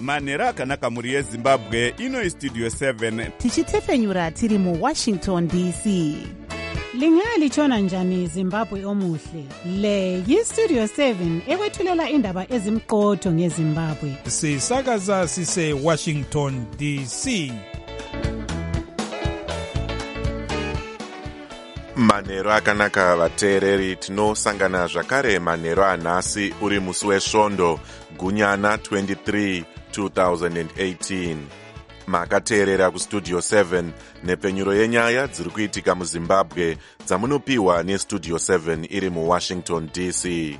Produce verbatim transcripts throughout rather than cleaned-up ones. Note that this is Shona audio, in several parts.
manhero akanaka mhuri yezimbabwe. Ino istudio seven tichitefenyura tiri muwashington D C. Lingalitshona njani Zimbabwe omuhle? Le yistudio seven ekwethulela indaba ezimqotho ngeZimbabwe. Sisakaza sise Washington D C. Manhero akanaka vateereri, tinosangana zvakare manhero anhasi uri musi wesvondo gunyana twenty-three two thousand eighteen. Makateerera kustudio seven nepenyuro yenyaya dziri kuitika muZimbabwe dzamunopiwa nestudio seven iri muWashington D C.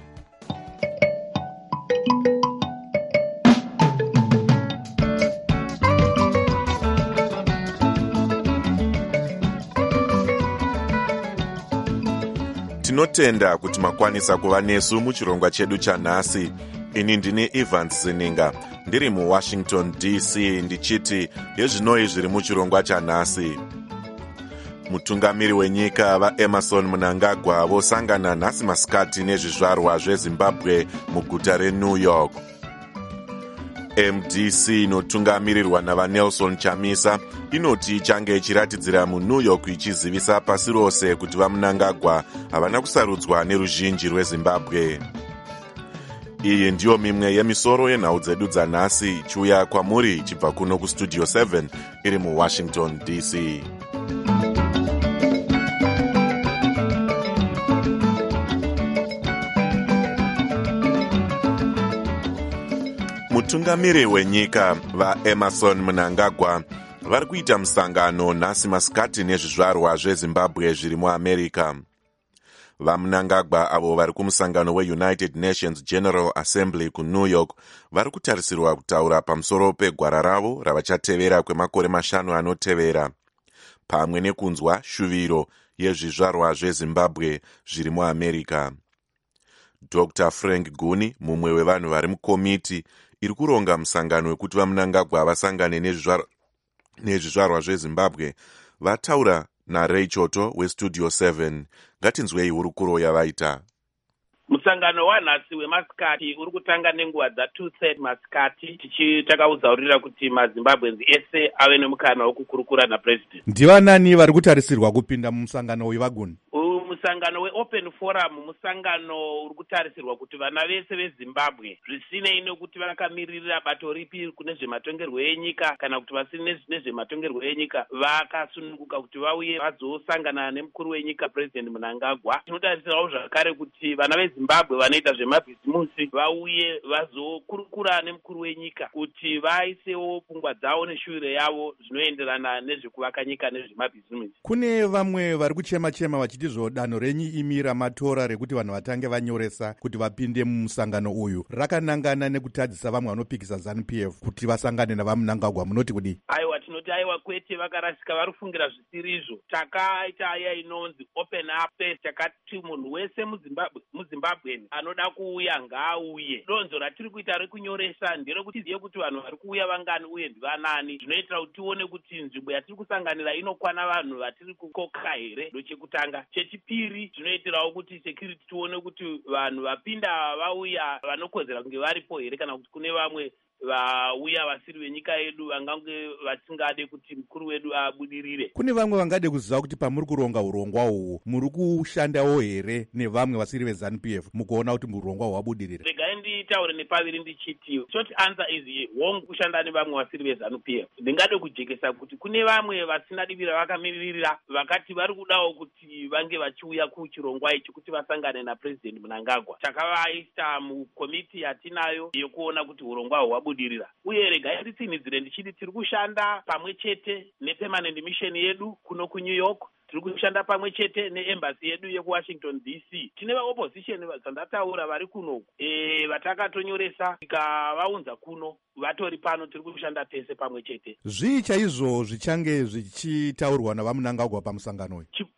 Tinotenda kuti makwanisa kuva nesu muchirongwa chedu chanhasi. Ini ndini Evans Sininga ndiri muWashington D C ndichiti yezvinoi zviri muchirongwa chanhasi. Mutungamiri wenyika vaEmerson Mnangagwa vosangana nhasi masikati nezvizvarwa zveZimbabwe muguta reNew York. M D C inotungamirirwa navaNelson Chamisa inoti ichange ichiratidzira muNew York ichizivisa pasi rose kuti vaMnangagwa havana kusarudzwa neruzhinji rweZimbabwe. Iyi ndiyo mimwe yemisoro yenhau dzedu dzanhasi ichiuya kwamuri ichibva kuno kustudio seven iri muWashington D C. Mutungamiri wenyika vaEmerson Mnangagwa vari kuita musangano nhasi masikati nezvizvarwa zveZimbabwe zviri muAmerica. VaMnangagwa avo vari kumusangano weUnited Nations General Assembly kuNew York vari kutarisirwa kutaura pamusoro pegwara ravo ravachatevera kwemakore mashanu anotevera, pamwe nekunzwa shuviro yezvizvarwa zveZimbabwe zviri muAmerica. Doctor Frank Guni, mumwe wevanhu vari mukomiti iri kuronga musangano wekuti vaMnangagwa vasangane nezvizvarwa zveZimbabwe, vataura naRay Choto westudio seven. Ngatinzwei hurukuro yavaita. Musangano wanhasi wemasikati uri kutanga nenguva dza two thirty masikati tichitakaudzaurira kuti maZimbabwenzi ese ave nemukana wekukurukura napresident. Ndivanani vari kutarisirwa kupinda mumusangano uyu vaguni? Musangano weOpen Forum musangano uri kutarisirwa kuti vana vese veZimbabwe zvisinei nekuti vakamirira bato ripi kune zvematongerwo enyika kana kuti vasine nezvematongerwo enyika vakasununguka kuti vauye vazosangana nemukuru wenyika President Mnangagwa. Tinotarisirawo zvakare kuti vana veZimbabwe vanoita zvemabhizimusi vauye vazokurukura nemukuru wenyika kuti vaisewo pfungwa dzavo neshuviro yavo zvinoenderana nezvekuvaka nyika nezvemabhizimusi. Kune vamwe vari kuchema chema vachiti zvodanho renyu imi ramatora rekuti vanhu vatange vanyoresa kuti vapinde mumusangano uyu rakanangana nekutadzisa vamwe vanopikisa ZANU P F kuti vasangane navaMnangagwa, munoti kudi? Aiwa, tinoti aiwa kwete, vakarasika vari kufungira zvisirizvo. Takaita aya inonzi open up space, takati munhu wese muZimbabwe muZimbabweni anoda kuuya ngaauye. Donzo ratiri kuita rekunyoresa nderekuti ziye kuti vanhu vari kuuya vangani uye ndivanani, zvinoitira kuti tione kuti nzvimbo yatiri kusanganira inokwana vanhu vatiri kukoka here. Ndochekutanga. Chechipiri zvinoitirawo kuti security tione kuti vanhu vapinda vauya vanokozera kunge varipo here kana kuti kune vamwe vauya vasiri venyika yedu vangange vasingade kuti mukuru wedu abudirire. Kune vamwe vangade kuziva kuti pamuri kuronga urongwa uhu muri kushandawo here nevamwe vasiri veZANU P F mukuona kuti urongwa hwabudirira? Regai nditaure nepaviri ndichiti short answer is wrong kushanda nevamwe vasiri veZANU P F. Ndingade kujekesa kuti kune vamwe vasina divira vakamiririra vakati vari kudawo kuti vange vachiuya kuchirongwa ichi kuti vasangane naPresident Mnangagwa. Takavaisa mukomiti yatinayo yekuona kuti urongwa hwabudirira. Uye regai nditsinidzire ndichiti tiri kushanda pamwe chete nepermanent mission yedu kuno kuNew York. Tiri kushanda pamwe chete neembassy yedu yekuWashington D C. Tine vaopposition vazandataura vari kuno e, vatakatonyoresa tikavaunza kuno vatori pano, tiri kushanda tese pamwe chete. Zvii chaizvo zvichange zvichitaurwa navaMnangagwa pamusangano uyu? Chikuru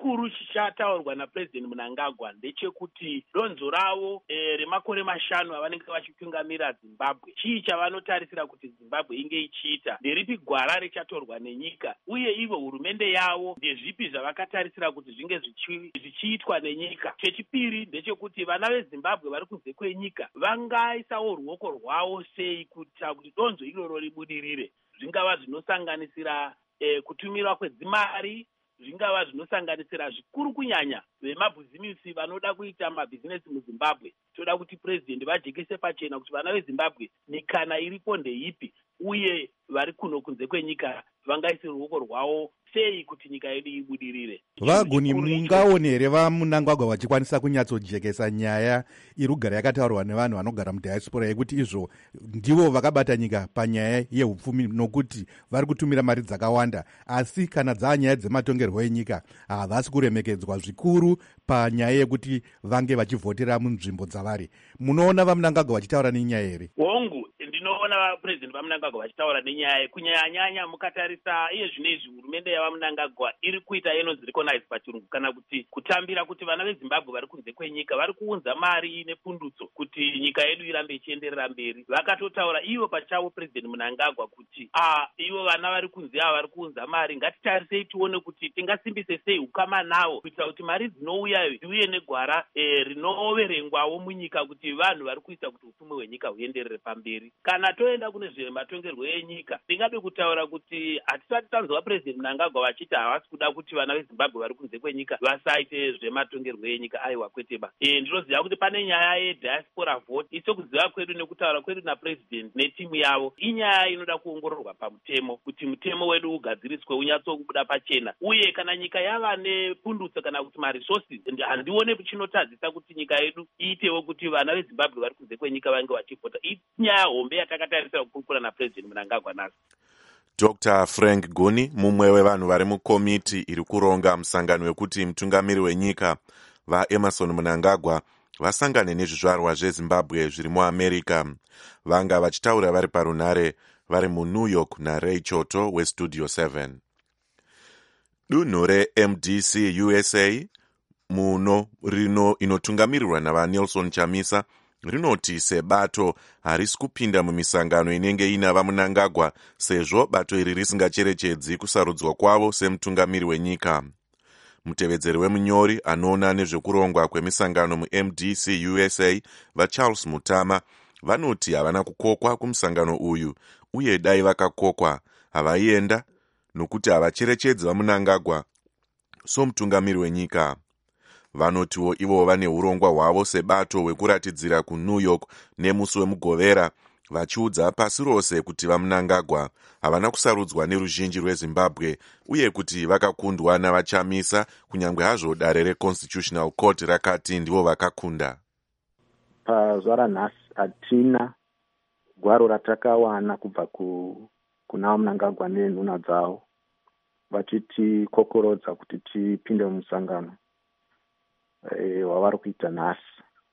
chikuru chichataurwa napurezidendi Mnangagwa ndechekuti donzo ravo e, remakore mashanu avanenge vachitungamira Zimbabwe, chii chavanotarisira kuti Zimbabwe inge ichiita, nderipi gwara richatorwa nenyika, uye ivo hurumende yavo ndezvipi zvavakatarisira kuti zvinge zvichiitwa nenyika. Chechipiri ndechekuti vana veZimbabwe vari kunze kwenyika vangaisawo ruoko rwavo sei kuita kuti donzo iroro ribudirire, zvingava zvinosanganisira e, kutumirwa kwedzimari, zvingava zvinosanganisira zvikuru kunyanya vemabhizimisi vanoda kuita mabhizinesi muZimbabwe. Toda kuti purezidendi vajekese pachena kuti vana veZimbabwe mikana iripo ndeipi, uye vari kuno kunze kwenyika vangaise ruoko rwavo sei kuti nyika yedu ibudirire. Vaguni, mungaone here vaMnangagwa vachikwanisa kunyatsojekesa nyaya iri kugara yakataurwa nevanhu vanogara mudiaspora yekuti izvo ndivo vakabata nyika panyaya yeupfumi, nokuti vari kutumira mari dzakawanda, asi kana dzava nyaya dzematongerwo enyika havasi kuremekedzwa zvikuru panyaya yekuti vange vachivhotera munzvimbo dzavari. Munoona vaMnangagwa vachitaura nenyaya here? Hongu, ndinoona vapurezidendi vaMnangagwa vachitaura nenyaya kunyanya-nyanya mukatarisa iye zvinezvi hurumende yavaMnangagwa iri kuita inonzi recognize pachirungu, kana kuti kutambira kuti vana veZimbabwe vari kunze kwenyika vari kuunza mari nepundutso kuti nyika yedu irambe ichienderera mberi. Vakatotaura ivo pachavo purezidendi Mnangagwa kuti a ivo vana vari kunze ava vari kuunza mari, ngatitarisei tione kuti tingasimbise sei ukama navo kuitira kuti mari dzinouya dziuye negwara e, rinoverengwawo munyika kuti vanhu vari kuita kuti upfumi hwenyika huenderere pamberi. Kana toenda kune zvematongerwo enyika, ndingade kutaura kuti hatisati tanzwa purezidendi Mnangagwa vachiti havasi kuda kuti vana veZimbabwe vari kunze kwenyika vasaite zvematongerwo enyika. Aiwa, kweteba. E, ndinoziva kuti pane nyaya yediaspora vote. Iso kuziva kwedu nekutaura kwedu napurezidendi netimu yavo inyaya inoda kuongororwa pamutemo, kuti mutemo wedu ugadziriswe unyatsokubuda pachena, uye kana nyika yava nepundutso kana kuti maresources, handione chinotadzisa kuti nyika yedu iitewo kuti vana veZimbabwe vari kunze kwenyika vange vachivhota. Inyaya hombe yatakatarisira kukurukura napurezidendi Mnangagwa nazo. Doctor Frank Guni, mumwe wevanhu vari mukomiti iri kuronga musangano wekuti mutungamiri wenyika vaEmmerson Mnangagwa vasangane nezvizvarwa zveZimbabwe zviri muAmerica. Vanga vachitaura vari parunhare vari muNew York naRay Choto weStudio seven. Dunhu reM D C U S A muno rino inotungamirirwa navaNelson Chamisa rinoti sebato harisi kupinda mumisangano inenge ina vaMnangagwa sezvo bato iri risingacherechedzi kusarudzwa kwavo semutungamiri wenyika. Mutevedzeri wemunyori anoona nezvekurongwa kwemisangano muM D C U S A vaCharles Mutama vanoti havana kukokwa kumusangano uyu, uye dai vakakokwa havaienda nokuti havacherechedzi vaMnangagwa somutungamiri wenyika. Vanotiwo ivo vane urongwa hwavo sebato hwekuratidzira kuNew York nemusi wemugovera, vachiudza pasi rose kuti vaMnangagwa havana kusarudzwa neruzhinji rweZimbabwe, uye kuti vakakundwa navaChamisa, kunyange hazvo dare reConstitutional Court rakati ndivo vakakunda. Pazuva ranhasi hatina gwaro ratakawana kubva ku, kuna Mnangagwa nenhuna dzavo vachiti kokorodza kuti tipinde mumusangano e, wavari kuita nhasi.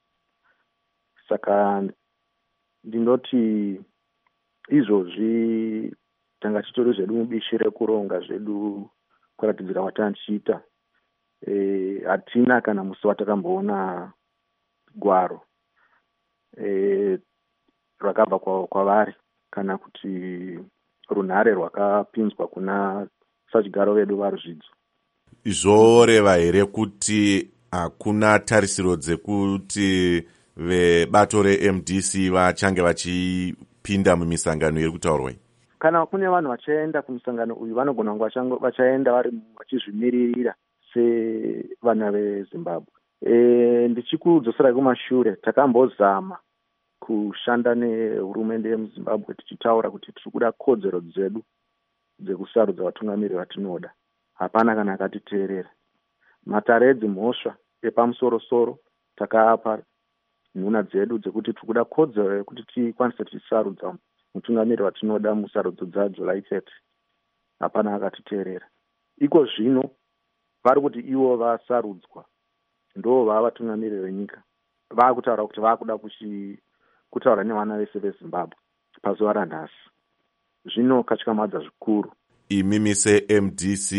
Saka ndinoti izvozvi tanga titori zvedu mubishi rekuronga zvedu kuratidzira watanga tichiita. E, hatina kana musi watakamboona gwaro e, rwakabva kwavari kana kuti runhare rwakapinzwa kuna sachigaro vedu varuzvidzo. Zvoreva here kuti hakuna tarisiro dzekuti vebato reM D C vachange vachipinda mumisangano iri kutaurwa? Kana kune vanhu vachaenda kumusangano uyu vanogona kunge vachaenda vari vachizvimiririra sevana veZimbabwe. E, ndichikudzosera kumashure, takambozama kushanda nehurumende yemuZimbabwe tichitaura kuti tiri kuda kodzero dzedu dzekusarudza vatungamiri vatinoda. Hapana kana akatiteerera. Matare edzimhosva epamusoro-soro takaapa nhuna dzedu dzekuti tiri kuda kodzero yekuti tikwanise tichisarudza mutungamiri vatinoda musarudzo dzaJuly thirty. Hapana akatiteerera. Iko zvino vari kuti ivo vasarudzwa ndo vava vatungamiri venyika, vaakutaura kuti vaakuda kutaura nevana vese veZimbabwe pazuva ranhasi. Zvino katyamadza zvikuru. Imi seM D C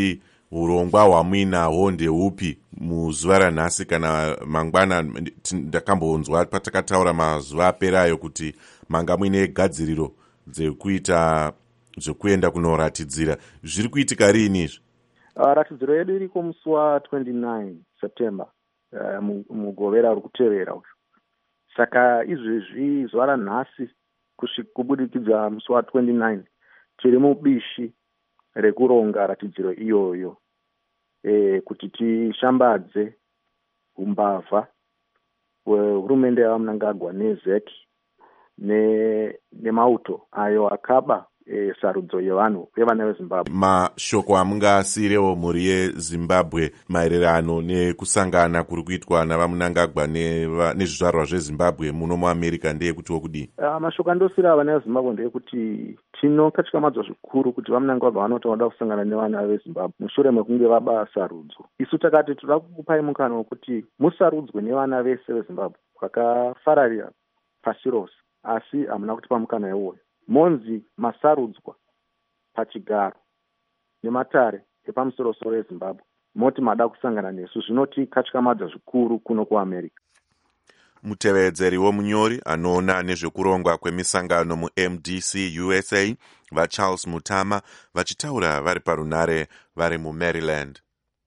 urongwa hwamuinahwo ndeupi muzuva ranhasi kana mangwana? Ndakambonzwa patakataura mazuva aperayo kuti manga muine gadziriro dzekuita zvekuenda kunoratidzira. Zviri kuitika riini izvi? Uh, ratidziro yedu iriko musi wa twenty-nine September uh, mugovera uri kutevera uyu. Saka izvezvi zuva ranhasi kubudikidza musi wa twenty-nine tiri mubishi rekuronga ratidziro iyoyo, e, kuti tishambadze umbavha hurumende yaMnangagwa neZeki ne nemauto ayo akaba e, sarudzo yevanhu yevana veZimbabwe. Mashoko amungasiyirewo mhuri yeZimbabwe maererano nekusangana kuri kuitwa navaMnangagwa nezvizvarwa zveZimbabwe muno muAmerica ndeyekutiwo kudii? Uh, mashoko andosiyira vana veZimbabwe ndeyekuti tinokatyamadzwa zvikuru kuti vaMnangagwa vanoti vanoda kusangana nevana veZimbabwe mushure mekunge vaba sarudzo. Isu takati toda kukupai mukana wekuti musarudzwe nevana vese veZimbabwe vakafararira pasi rose, asi hamuna kutipa mukana iwoyo. Monzi masarudzwa pachigaro nematare epamusoro-soro eZimbabwe, moti mada kusangana nesu, zvinotikatyamadza zvikuru kuno kuAmerica. Mutevedzeri womunyori anoona nezvekurongwa kwemisangano muM D C U S A vaCharles Mutama vachitaura vari parunare vari muMaryland.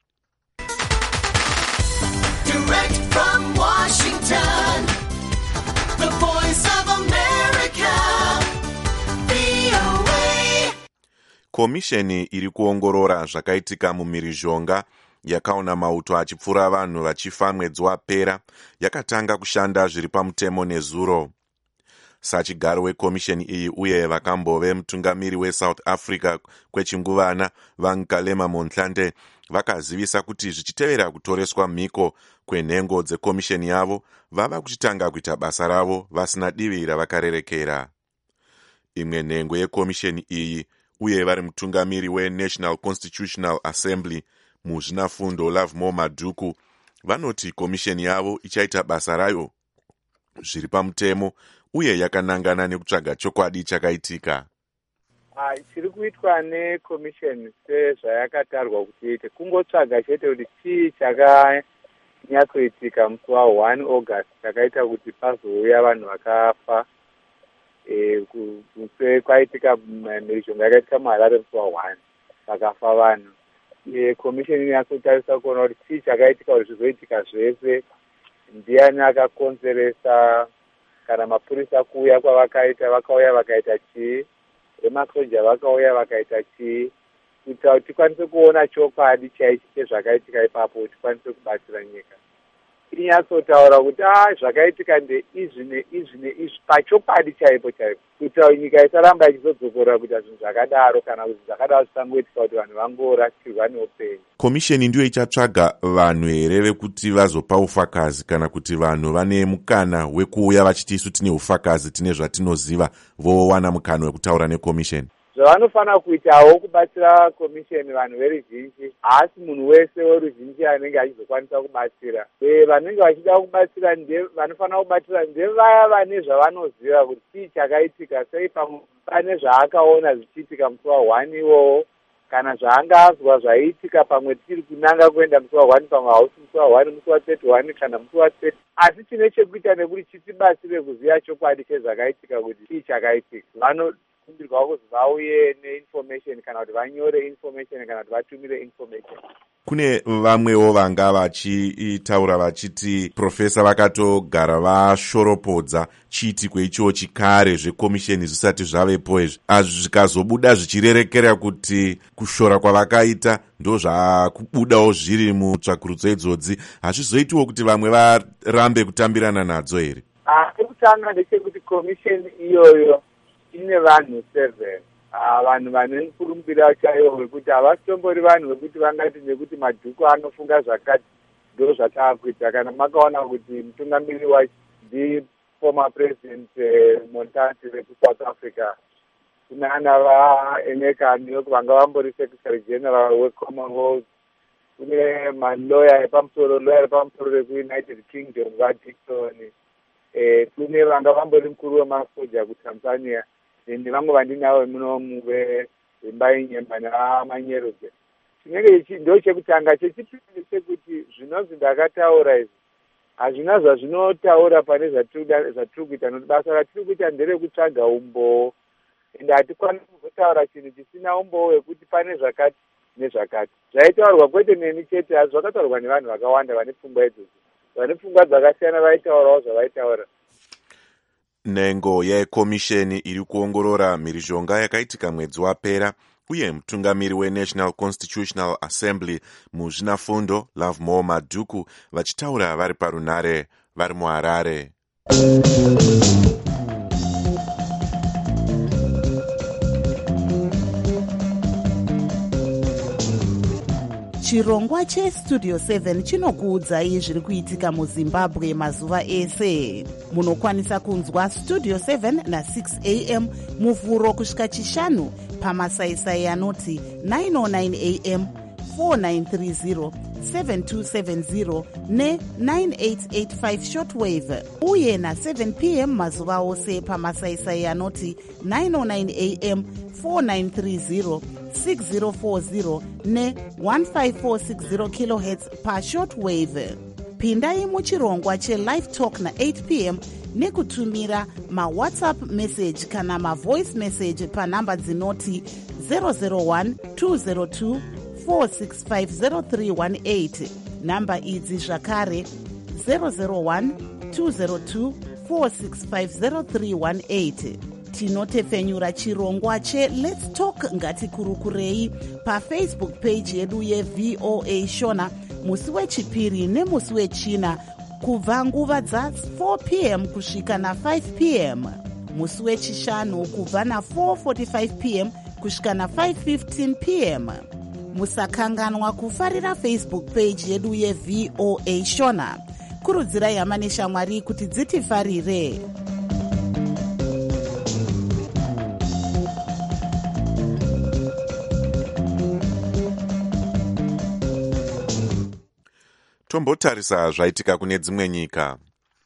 Direct from Washington, the voice of America, V O A. Komisheni iri kuongorora zvakaitika mumhirizhonga yakaona mauto achipfura vanhu vachifa mwedzi wapera yakatanga kushanda zviri pamutemo nezuro. Sachigaro wekomisheni iyi uye vakambove mutungamiri weSouth Africa kwechinguvana Vankalema Montlante vakazivisa kuti zvichitevera kutoreswa mhiko kwenhengo dzekomisheni yavo vava kuchitanga kuita basa ravo vasina divi ravakarerekera. Imwe nhengo yekomisheni iyi uye vari mutungamiri weNational Constitutional Assembly muzvinafundo Lovemore Madhuku vanoti komisheni yavo ichaita basa rayo zviri pamutemo uye yakanangana nekutsvaga chokwadi chakaitika. Ah, chiri kuitwa nekomisheni sezvayakatarwa kuti iite kungotsvaga chete kuti chii chakanyatsoitika musi wa one August chakaita kuti pazouya vanhu vakafa. E, kunze kwaitika mhirizhonga yakaitika muHarare musi wa one vakafa vanhu. Komisheni inatsotarisa kuona kuti chii chakaitika kuti zvizoitika zvese, ndiani akakonzeresa, kana mapurisa kuuya kwavakaita vakauya vakaita chii, vemasoja vakauya vakaita chii, kuitira kuti tikwanise kuona chokwadi chaichi chezvakaitika ipapo tikwanise kubatsira nyika. Inyatsotaura kuti ah zvakaitika ndeizvi neizvi neizvi pachokwadi chaipo chaipo, kuitira kuti nyika isaramba ichizodzokorera kuita zvinhu zvakadaro kana kuti zvakadaro zvisangoitika kuti vanhu vangorasirwa neupenyu. Komisheni ndiyo ichatsvaga vanhu here vekuti vazopa ufakazi kana kuti vanhu vane mukana wekuuya vachiti isu tine ufakazi tine zvatinoziva vowana mukana wekutaura nekomisheni? Zvavanofanira kuitawo kubatsira komisheni vanhu veruzhinji, asi munhu wese weruzhinji anenge achizokwanisa kubatsira. Vanenge vachida kubatsira vanofanira kubatsira ndevaya vane zvavanoziva kuti chii chakaitika, sei pane zvaakaona zvichiitika musi wa one iwowo, kana zvaanga azwa zvaiitika pamwe tiri kunanga kuenda musi wa one pamwe hausi musi wa one, musi wa thirty-one kana musi wa thirty, asi chine chekuita nekuti chitibatsire kuziva chokwadi chezvakaitika kuti chii chakaitika. Vano kumbirwa kuzi vauye neinformation kana kuti vanyore information kana kuti vatumire information. Kune vamwewo vanga vachitaura vachiti profesa vakatogara vashoropodza chiitiko icho chikare zvekomisheni zvisati zvavepo izvi, azvi zvikazobuda zvichirerekera kuti kushora kwavakaita ndo zvakubudawo zviri mutsvakurudzo idzodzi, hazvizoitiwo kuti vamwe varambe kutambirana nadzo here? Ekutanga ndechekuti komisheni iyoyo ine vanhu seven, vanhu vane mukurumbira chaiwo wekuti havatombori vanhu vekuti vangati nekuti Madhuku anofunga zvakati ndo zvataakuita. Kana makaona kuti mutungamiri wacho ndi former president Montlante wekuSouth Africa, kuna ana vaEmeka Nyoka vanga vambori secretary general weCommonwealth, kune maloya epamusoro loya repamusoro rekuUnited Kingdom vaDickson, eh, kune vanga vambori mukuru wemasoja kuTanzania, nevamwe vandinawo munomu veimba yenyemba navamanyerodze. chinenge ndo chekutanga. Chechipiri chekuti zvinonzi ndakataura izvi hazvina zvazvinotaura pane zvatiri kuita, nokuti basa ratiri kuita nderekutsvaga umboo, ende hatikwanisi kuzotaura chinhu chisina umboo wekuti pane zvakati nezvakati. Zvaitaurwa kwete neni chete, asi zvakataurwa nevanhu vakawanda vane pfungwa idzodzo, vane pfungwa dzakasiyana vaitaurawo zvavaitaura. Nhengo yekomisheni iri kuongorora mhirizhonga yakaitika mwedzi wapera uye mutungamiri weNational Constitutional Assembly muzvinafundo Lovemore Madhuku vachitaura vari parunare vari muHarare. chirongwa chestudio seven chinokuudzai zviri kuitika muzimbabwe mazuva ese. Munokwanisa kunzwa studio seven na six a m muvhuro kusvika chishanu pamasaisai anoti nine oh nine a m, four nine three zero, seven two seven zero ne nine eight eight five shortwave, uye na seven p m mazuva ose pamasaisai anoti nine oh nine a m, four nine three zero, six zero four zero ne one five four six zero kilohertz pa shortwave. Pindai muchirongwa chelive talk na eight p m nekutumira mawhatsapp message kana mavoice message panhamba dzinoti zero zero one two zero two four six five zero three one eight. Namba idzi zvakare zero zero one two zero two four six five zero three one eight. Tinotefenyura chirongwa che Let's Talk Ngatikurukurei pafacebook page yedu yeV O A Shona musi wechipiri nemusi wechina kubva nguva dza four p m kusvika na five p m, musi wechishanu kubva na four forty-five p m kusvika na five fifteen p m. Musakanganwa kufarira Facebook page yedu yeV O A Shona. Kurudzirai hama neshamwari kuti dzitifarire. Tombotarisa zvaitika kune dzimwe nyika.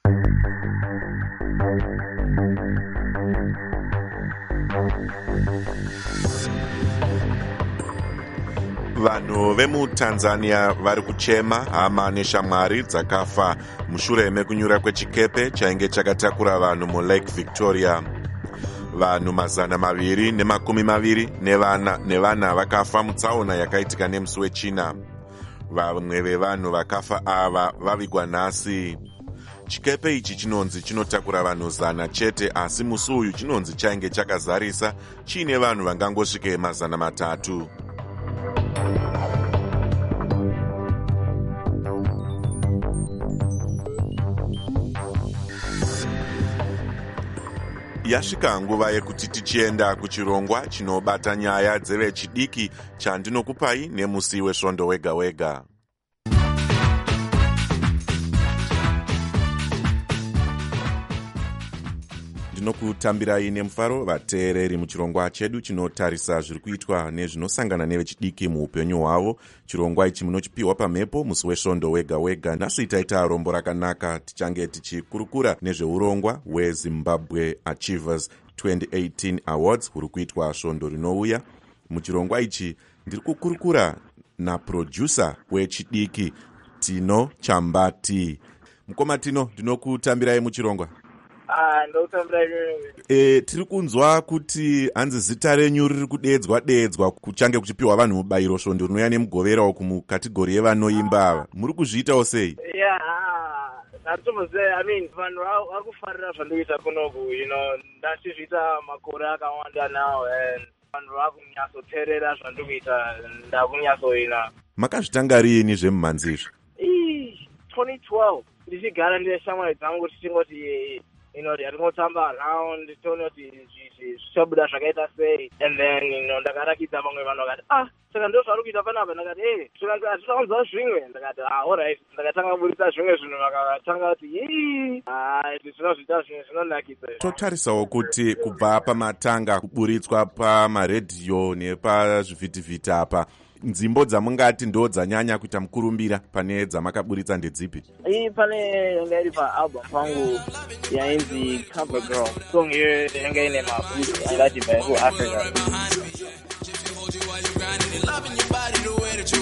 Vanhu vemuTanzania vari kuchema hama neshamwari dzakafa mushure mekunyura kwechikepe chainge chakatakura vanhu muLake Victoria. Vanhu mazana maviri nemakumi maviri nevana nevana vakafa mutsaona yakaitika nemusi wechina. Vamwe vevanhu vakafa ava vavigwa nhasi. Chikepe ichi chinonzi chinotakura vanhu zana chete, asi musi uyu chinonzi chainge chakazarisa chiine vanhu vangangosvike mazana matatu. Yasvika nguva yekuti tichienda kuchirongwa chinobata nyaya dzevechidiki chandinokupai nemusi wesvondo wega wega. Ndinokutambirai nemufaro vateereri muchirongwa chedu chinotarisa zviri kuitwa nezvinosangana nevechidiki muupenyu hwavo. Chirongwa ichi munochipiwa pamhepo musi wesvondo wega wega. Nhasi taita rombo rakanaka, tichange tichikurukura nezveurongwa hweZimbabwe Achievers twenty eighteen Awards huri kuitwa svondo rinouya. Muchirongwa ichi ndiri kukurukura naproducer wechidiki Tino Chambati. Mukoma Tino, ndinokutambirai muchirongwa. Ah, ndokutambirai. E, tiri kunzwa kuti hanzi zita renyu riri kudeedzwa deedzwa kuchange kuchipiwa vanhu mubayiro svondo rinouya nemugovera kumukategori yevanoimba ava. Muri kuzviitawo sei? Yeah, ndatombozve, I mean, vanhu vakufarira zvandoita kunoku, you know, ndachizviita makore akawanda now, and vanhu vakunyatsoteerera zvandokuita, ndakunyatsoina. Makazvitanga rini zvemumhanzi izvi? Ii, twenty twelve, ndichigara neshamwari dzangu tichingoti you know, ndingotamba around, tonoti zvichabuda zvakaita sei, and then you know, ndakarakidza vamwe vanhu vakati ah, saka ndo zvari kuita panapa, ndakati eh, tinoanzwa zvimwe, ndakati ah, alright, ndakatanga kuburitsa zvimwe zvinhu, vakatanga kuti ii, ah, tinozviita zvimwe zvinonakidza. Totarisawo kuti kubva pamatanga kuburitswa pamaredhiyo nepazvivhitivhiti apa, nzimbo dzamungati ndo dzanyanya kuita mukurumbira pane dzamakaburitsa ndedzipi? Iyi pane yanga iri paalbum pangu yainzi Cover Girl. Song iyo yanga ine mabhuti angati bva kuAfrica.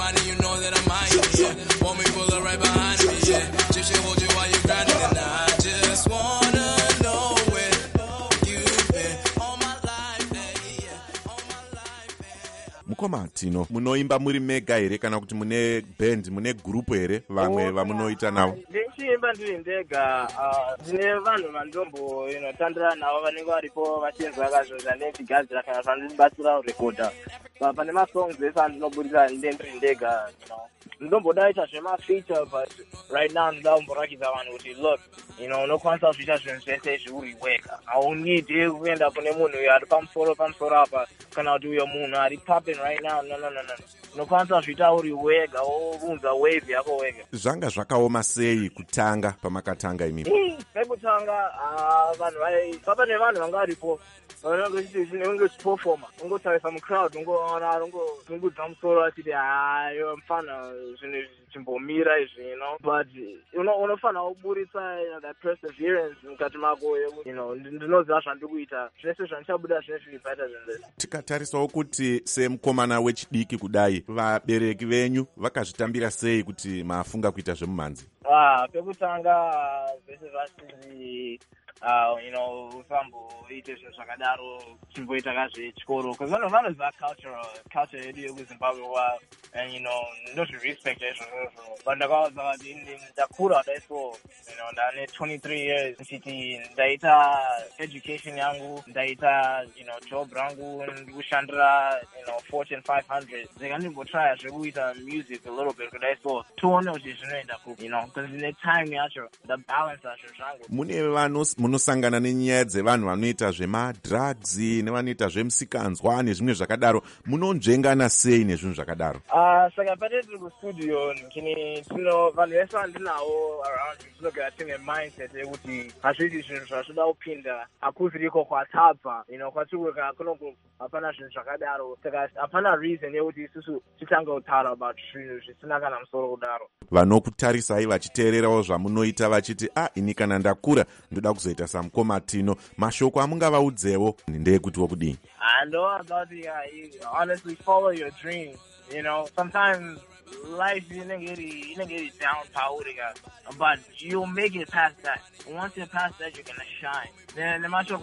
rewind and you know that I'm high, yeah. Want me pull her right behind me, yeah. Just should hold you while you're grinding and I just wanna know where you've been all my life, yeah, yeah, all my life, yeah. Mukoma Tino, munoimba muri mega here kana kuti mune band, mune group here vamwe vamunoita navo? Ndichiimba ndiri ndega, ndine vanhu vandombo inotandira navo vanenge varipo vachinzwa kazvo zvandigadzira kana zvandibatsira kurekodha. Pane masongs ese andinoburira ndiri ndega, you know. Ndombodaita zvemafeature, but right now ndinoda kumborakidza vanhu kuti look, you know, unokwanisa kuita zvinhu zvese izvi uri wega. Haunidi kuenda kune munhu uyo ari pamusoro pamusoro apa kana kuti uyo munhu ari popping right now. No, no, no, no. Unokwanisa zviita uri wega, wounza wave yako wega. Zvanga zvakaoma sei kutanga pamakatanga imi? Pekutanga vanhu vai papa nevanhu vanga varipo vanenge zvinenge zviperforma ungotarisa mucrowd ungoona ungudza musoro achiti hayo mfana zvinhu zvichimbomira izvi, you know, but unofanira kuburitsa that perseverance mukati mako, you know, ndinoziva zvandikuita zvese zvandichabuda zvine zviripaita zvinhu. Tikatarisawo kuti semukomana wechidiki kudai vabereki venyu vakazvitambira sei kuti mafunga kuita zvemumhanzi? Ah, pekutanga zvese zvasiri Uh, you know, usamboite zvinhu zvakadaro chimboita kazvechikoro because vanhu vanoziva cultural culture yedu yekuzimbabwe and you know ndozvirespect izvozvo but ndakavaudza kuti ndakura daiso, you know, ndane twenty-three years ndichiti ndaita education yangu ndaita, you know, job rangu ndikushandira, you know, Fortune five hundred ndika ndimbotrya zvekuita music a little bit kudaiso tione kuti zvinoenda kupi, you know, because ne time yacho ndabalance zvinhu zvangu. Mune vanhu munosangana nenyaya dzevanhu vanoita zvemadrugs nevanoita zvemusikanzwa nezvimwe zvakadaro, munonzvengana sei nezvinhu zvakadaro? Ah, saka pate tiri kustudio kini tino vanhu vese vandinawo around tinogara tine mindset yekuti hazvidi zvinhu zvazvoda kupinda hakuziriko kwatabva, you know, kwatikuka kunoku hapana zvinhu zvakadaro saka hapana reason yekuti isusu titange kutaura about zvinhu zvisina kana musoro kudaro. Vanokutarisai vachiteererawo zvamunoita vachiti ah ini kana ndakura ndoda kuzoita samukoma Tino, mashoko amungavaudzewo ndeyekuti wokudii? Ndovaudza kuti honestly follow your dreams, you know, sometimes life inenge iri down pauri but you'll make it past that. Once you're past that you're gonna shine. Then nemashoko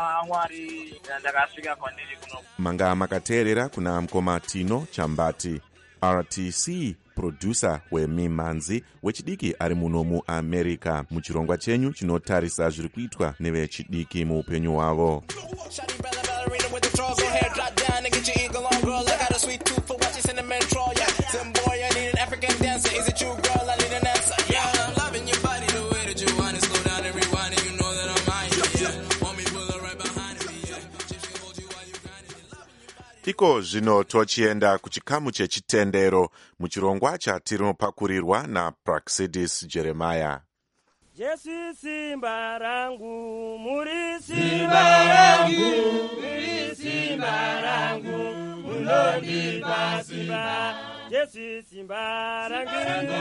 amwari ndakasvika kwandiri kuno. Manga makateerera kuna mukoma Tino Chambati, R T C producer wemimanzi wechidiki ari muno muAmerica, muchirongwa chenyu chinotarisa zviri kuitwa nevechidiki muupenyu hwavo. Iko zvino tochienda kuchikamu chechitendero muchirongwa chatinopakurirwa naPraxidis Jeremiah. Jesu simba rangu, muri simba rangu, muri simba rangu, munondipa simba. Jesu simba rangu.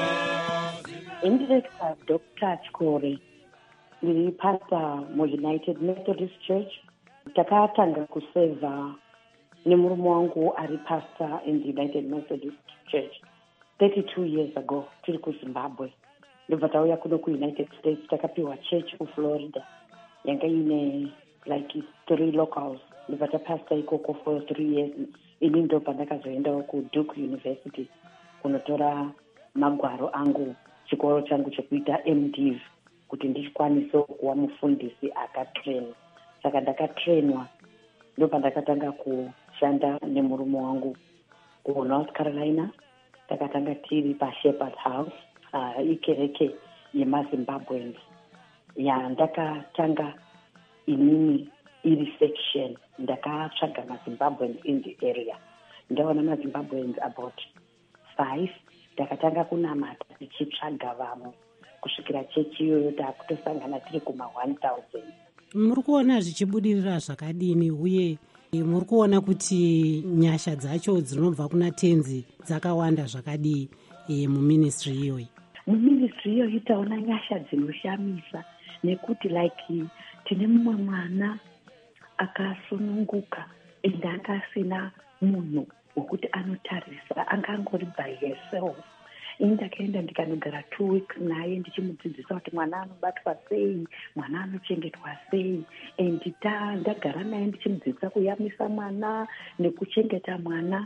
Indirector Doctor Chikore, ndiri pastor mu United Methodist Church. Takatanga kuseva nemurume wangu ari pastor in the United Methodist Church thirty-two years ago tiri kuZimbabwe. Ndobva tauya kuno kuUnited States takapiwa church kuFlorida yanga ine like three locals. Ndobva tapastor ikoko for three years. Ini ndo pandakazoendawo kuDuke University kunotora magwaro angu chikoro changu chekuita M Div kuti ndikwanise kuva mufundisi akatrain. Saka ndakatrainwa ndopandakatanga kushanda nemurume wangu kuNorth Carolina. Takatanga tiri paShepherd House, uh, ikereke yemaZimbabweans. Ya ndakatanga inini iri section ndakatsvaga maZimbabweans in the area. Ndaona maZimbabweans about five. Ndakatanga kunamata tichitsvaga vamwe kusvikira chechi iyoyo takutosangana tiri kuma one thousand. Muri kuona zvichibudirira zvakadini uye muri kuona kuti nyasha dzacho dzinobva kuna tenzi dzakawanda zvakadii e, muministry iyoyi? Muministry iyoyi taona nyasha dzinoshamisa nekuti like tine mumwe mwana akasununguka ende akasina munhu wekuti anotarisa anga angori by herself. ini ndakaenda ndikanogara two weeks naye ndichimudzidzisa kuti mwana anobatwa sei, mwana anochengetwa sei, and ndagara naye ndichimudzidzisa kuyamisa mwana nekuchengeta mwana.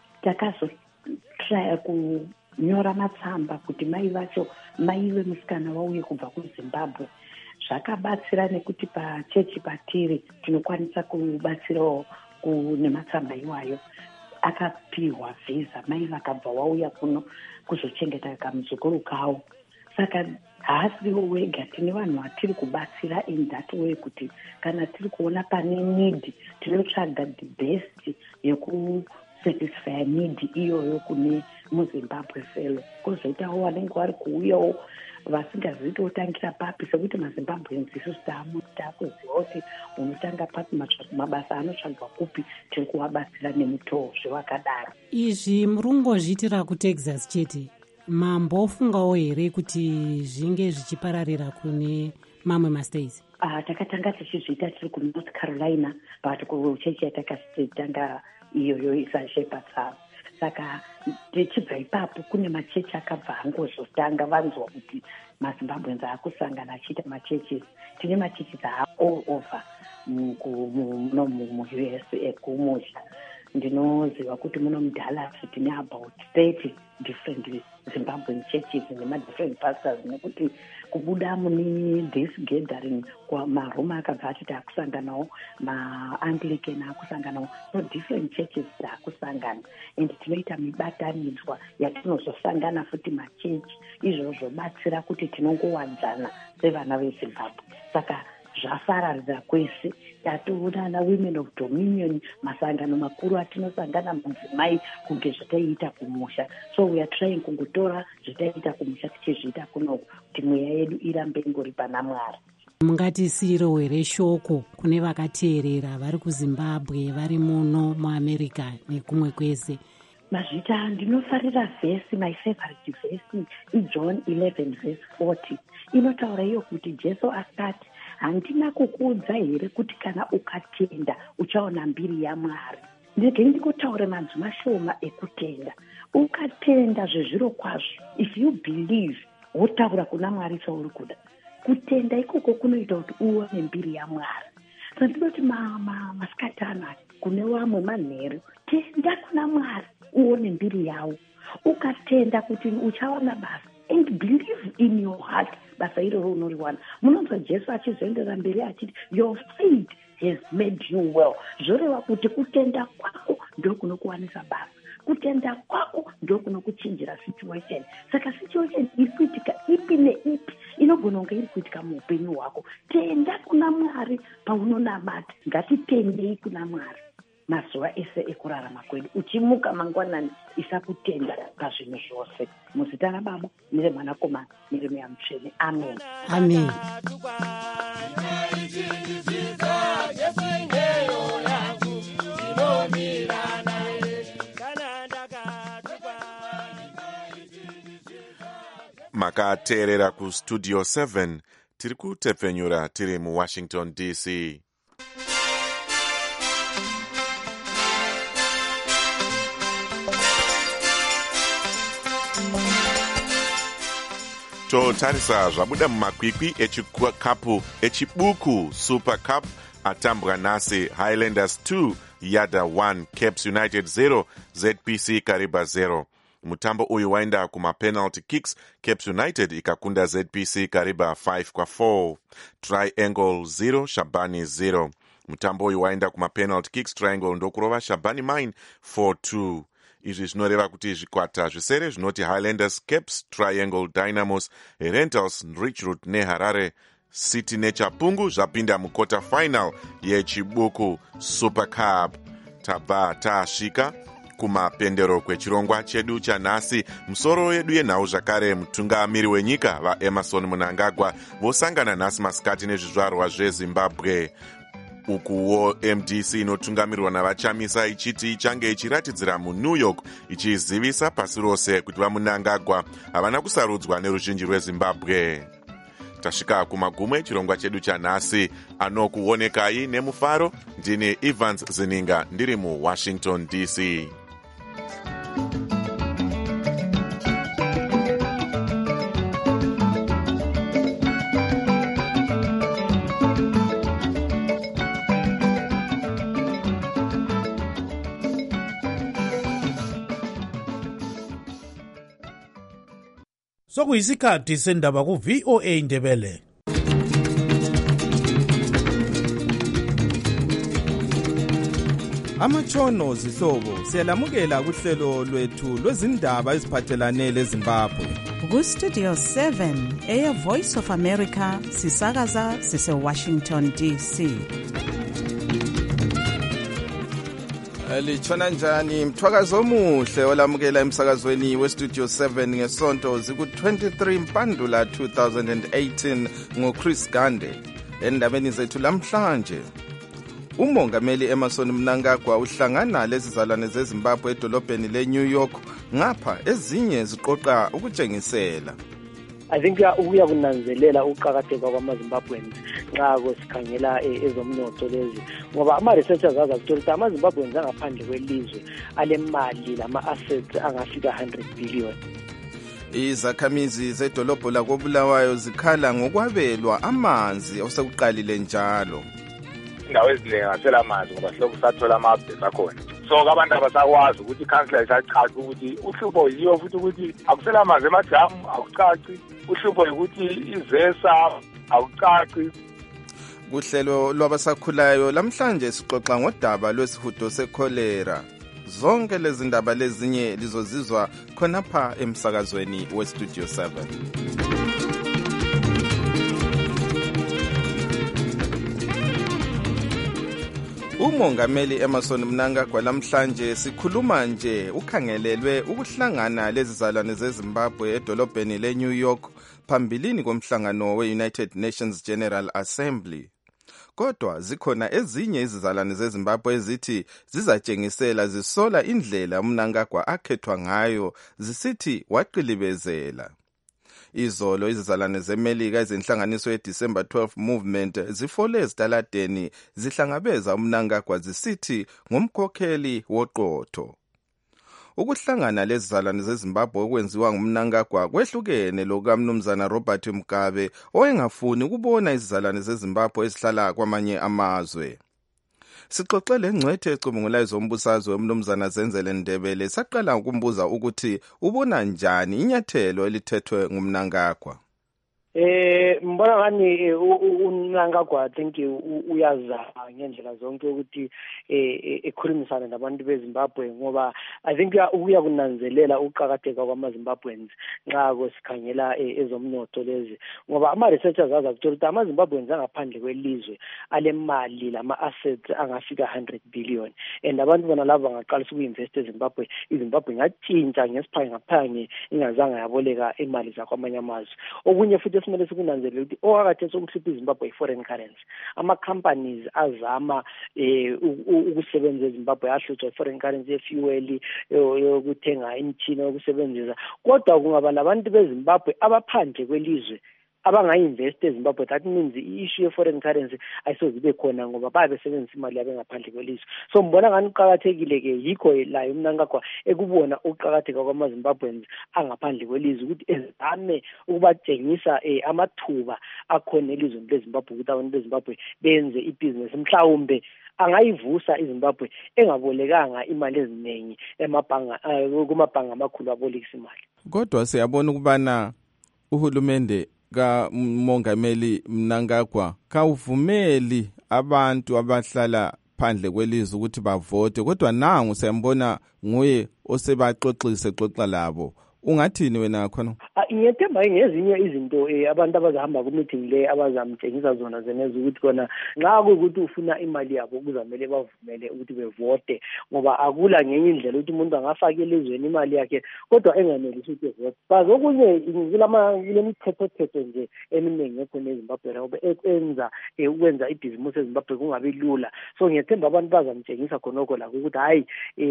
Takazotraya kunyora matsamba kuti mai vacho mai vemusikana vauye kubva kuZimbabwe. Zvakabatsira nekuti pachechi patiri tinokwanisa kubatsirawo nematsamba iwayo. Akapiwa visa, mai vakabva vauya kuno kuzochengeta kamuzukuru kavo. Saka haasiwo wega, tine vanhu vatiri kubatsira in that way kuti kana tiri kuona pane need tinotsvaga the best yeku satisfy need iyoyo kune muZimbabwe fellow. Kozoitawo vanenge vari kuuyawo vasingazivi totangira papi, sekuti maZimbabweans isu takuziva kuti unotanga papi, mabasa anotsvagwa kupi, tiri kuvabatsira nemutoo zvevakadaro. Izvi murungozviitira kuTexas chete, mambofungawo here kuti zvinge zvichipararira kune mamwe mastates? Uh, takatanga tichizviita tiri kuNorth Carolina, but kuchechi yatakatanga iyoyo isashepatsava. Saka tichibva ipapo kune machechi akabva angozotanga vanzwa kuti maZimbabweans akusangana achiita machechi. Tine machechi all over muno mu-U S ekumusha. Ndinoziva kuti muno muDallas tine about thirty different Zimbabwean churches nema-different pastors, nekuti kubuda mune this gathering maroma akabva atiti akusanganawo, ma-Anglican akusanganawo, no different churches dzakusangana, and tinoita mibatanidzwa yatinozosangana futi machechi. Izvo zvobatsira kuti tinongowadzana sevana veZimbabwe. Saka zvafararidza kwese, tatoonana women of dominion, masangano makuru atinosangana mudzimai kunge zvataiita kumusha. So we are trying kungotora zvataiita kumusha tichizviita kunoku kuti mweya yedu irambe ingori pana Mwari. Mungatisiro here shoko kune vakateerera vari kuZimbabwe, vari muno muAmerica nekumwe kwese? Mazvita ndinofarira vhesi, my favorite vhesi iJohn eleven verse forty. Inotaura iyo kuti Jesu akati, handina kukuudza here kuti kana ukatenda uchaona mbiri yaMwari? Ndege ndikotaura manzwi mashoma ekutenda. Ukatenda zvezviro kwazvo, if you believe, wotaura kuna Mwari sauri kuda. Kutenda ikoko kunoita kuti uone mbiri yaMwari. So ndinoti masikati anaya kune vamwe manheru, tenda kuna Mwari uone mbiri yawo. Ukatenda kuti uchaona basa, and believe in your heart, basa iroro unoriwana. Munonzwa Jesu achizoendera mberi achiti your faith has made you well. Zvoreva kuti kutenda kwako ndio kunokuwanisa basa, kutenda kwako ndio kunokuchinjira situation. Saka situation iri kuitika ipi neipi inogona kunge iri kuitika muupenyu hwako, tenda kuna Mwari paunonamata. Ngatitendei kuna Mwari mazuva ese ekurarama kwedu, uchimuka mangwanani isakutenda pazvinhu zvose. Muzita raBaba nereMwanakomana nereMweya Mutsvene. Amen. Amen. Makateerera kuStudio seven, tiri kutepfenyura tiri muWashington D C. Totarisa zvabuda mumakwikwi echikapu echibuku Super Cup atambwa nhasi. Highlanders two, Yada one, Caps United zero, Z P C Kariba zero. Mutambo uyu waenda kumapenalty kicks, Caps United ikakunda Z P C Kariba five kwa four. Triangle zero, Shabani zero. Mutambo uyu waenda kumapenalty kicks, Triangle ndokurova Shabani Mine four two. Izvi zvinoreva kuti zvikwata zvisere zvinoti Highlanders, Caps, Triangle, Dynamos, Rentals, Richroot neHarare City neChapungu zvapinda mukota final yechibuku Super Cup. Tabva tasvika kumapendero kwechirongwa chedu chanhasi. Musoro yedu yenhau zvakare mutungamiri wenyika vaEmerson Mnangagwa vosangana nhasi masikati nezvizvarwa zveZimbabwe. Ukuwo M D C inotungamirwa navachamisa ichiti ichange ichiratidzira muNew York ichizivisa pasi rose kuti vaMnangagwa havana kusarudzwa neruzhinji rweZimbabwe. Tasvika kumagumo echirongwa chedu chanhasi. Anokuonekai nemufaro ndini Evans Zininga ndiri muWashington D C. Sokuyisikhathi sendaba ku V O A Ndebele. Amatshono zihlobo siyalamukela kuhlelo lwethu lwezindaba eziphathelane leZimbabwe. Ku-Studio seven, Air Voice of America, sisakaza sise-Washington D C. Litshona njani mthwakazo omuhle olamukela emsakazweni we-Studio seven ngesonto ziku-twenty-three Mpandula two thousand eighteen ngoChris Gande. Endabeni zethu lamhlanje, umongameli Emmerson Mnangagwa uhlangana lezizalwane zeZimbabwe edolobheni le-New York, ngapha ezinye ziqoqa ukutshengisela. I think uya kunanzelela ukuqakatheka kwamaZimbabweans nxa kusikhangela ezomnotho lezi, ngoba ama-researchers azakuthola ukuthi amaZimbabweans angaphandle kwelizwe alemali lama-assets angafika one hundred billion. Izakhamizi zedolobho lakobulawayo zikhala ngokwabelwa amanzi osekuqalile njalo. Indawo eziningi asela amanzi ngoba siloku sathola ama-updates akhona. So abantu abasakwazi ukuthi ikhansila isacaca ukuthi uhlupho yiyo futhi ukuthi akusela amanzi emajamu akucaci, uhlupho ukuthi izesa akucaci. Kuhlelo lwabasakhulayo lamhlanje sixoxa ngodaba lwesihudo sekholera. Zonke lezi ndaba lezinye lizozizwa khonapha emsakazweni we-Studio seven. Umongameli Emmerson Mnangagwa lamhlanje sikhuluma nje ukhangelelwe ukuhlangana lezizalwane zeZimbabwe edolobheni le-New York phambilini komhlangano we-United Nations General Assembly. Kodwa zikhona ezinye izizalwane zeZimbabwe ezithi zizatshengisela zisola indlela uMnangagwa akhethwa ngayo, zisithi waqilibezela. Izolo izizalwane zeMelika ezenhlanganiso ye-December twelfth Movement zifole ezitaladeni zihlangabeza uMnangagwa zisithi ngumkhokheli woqotho. Ukuhlangana lezizalwane zeZimbabwe okwenziwa nguMnangagwa kwehlukene lokukamnumzana Robert Mugabe owayengafuni ukubona izizalwane zeZimbabwe ezihlala kwamanye amazwe. Sixoxele ngcwethe ecubungulayo zombusazwe umnumzana Zenzele Ndebele saqala ukumbuza ukuthi ubona njani inyathelo elithethwe nguMnangagwa. Eh mbona ngani uMnangagwa I think uyaza ngendlela zonke ukuthi ekhulumisana nabantu beZimbabwe, ngoba I think uya kunanzelela ukuqakatheka kwamaZimbabweans nxa kusikhangela ezomnotho lezi, ngoba ama-researchers azakuthola ukuthi amaZimbabweans angaphandle kwelizwe alemali lama-assets angafika one hundred billion, and abantu bona labo bangaqalisa uku-invest eZimbabwe, iZimbabwe ingatshintsha ngesiphangaphange ingazange yaboleka imali zakwamanye amazwe. Okunye futhi esimele sikunanzelela ukuthi okakathesi okuhlupha iZimbabwe i-foreign currency. Ama-companies azama ukusebenza eZimbabwe ahlutshwa i-foreign currency ye-fuel yokuthenga imithini yokusebenzisa, kodwa kungaba labantu beZimbabwe abaphandle kwelizwe abanga-invest eZimbabwe. That means i-issue ye-foreign currency ayisozibe khona ngoba babe besebenzisa imali yabe ngaphandle kwelizwe. So mbona ngani uqakathekile-ke yikho layo uMnangagwa ekubona ukuqakatheka kwamaZimbabweans angaphandle kwelizwe ukuthi ezame ukubatshengisa amathuba akhona elizweni leZimbabwe ukuthi abantu beZimbabwe benze ibhizinesi. Mhlawumbe angayivusa iZimbabwe engabolekanga imali eziningi emabhanga kumabhanga amakhulu abolekisa imali. Kodwa siyabona ukubana uhulumende kamongameli Mnangagwa kawuvumeli abantu abahlala phandle kwelizwe ukuthi bavote, kodwa nangu siyambona nguye osebaxoxise xoxa labo. Ungathini wena khona? Ngiyethemba ngezinye izinto abantu abazahamba ku-meeting le abazamtshengisa zona zeneza ukuthi kona nxa kuyukuthi ufuna imali yabo kuzamele bavumele ukuthi bevote, ngoba akula ngenye indlela ukuthi umuntu angafaka elizweni imali yakhe kodwa enganelisi ukuthi evote. Bazokunye kulemithetho-thetho nje eminingi ekhona eZimbabwe ngoba enza ukwenza ibhizimusi eZimbabwe kungabi lula. So ngiyethemba abantu bazamtshengisa khonokho lakho ukuthi hayi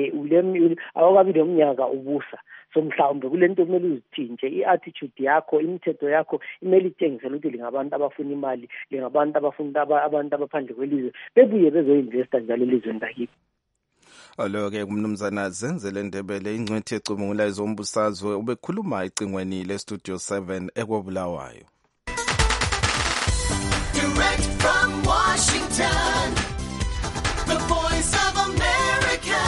awukabi lomnyaka ubusa. So mhlawumbe kule nto kumele uzithintshe i-attitude yakho, imithetho yakho imele itshengisele ukuthi lingabantu abafuna imali, lingabantu abafuna abantu abaphandle kwelizwe bebuye bezoinvesta njalo elizweni lakibo. Alo-ke kumnumzana Zenzele Ndebele ingcwethi ecubungula ezombusazwe ubekhuluma ecingweni le-Studio seven ekwabulawayo. Direct from Washington, the voice of America,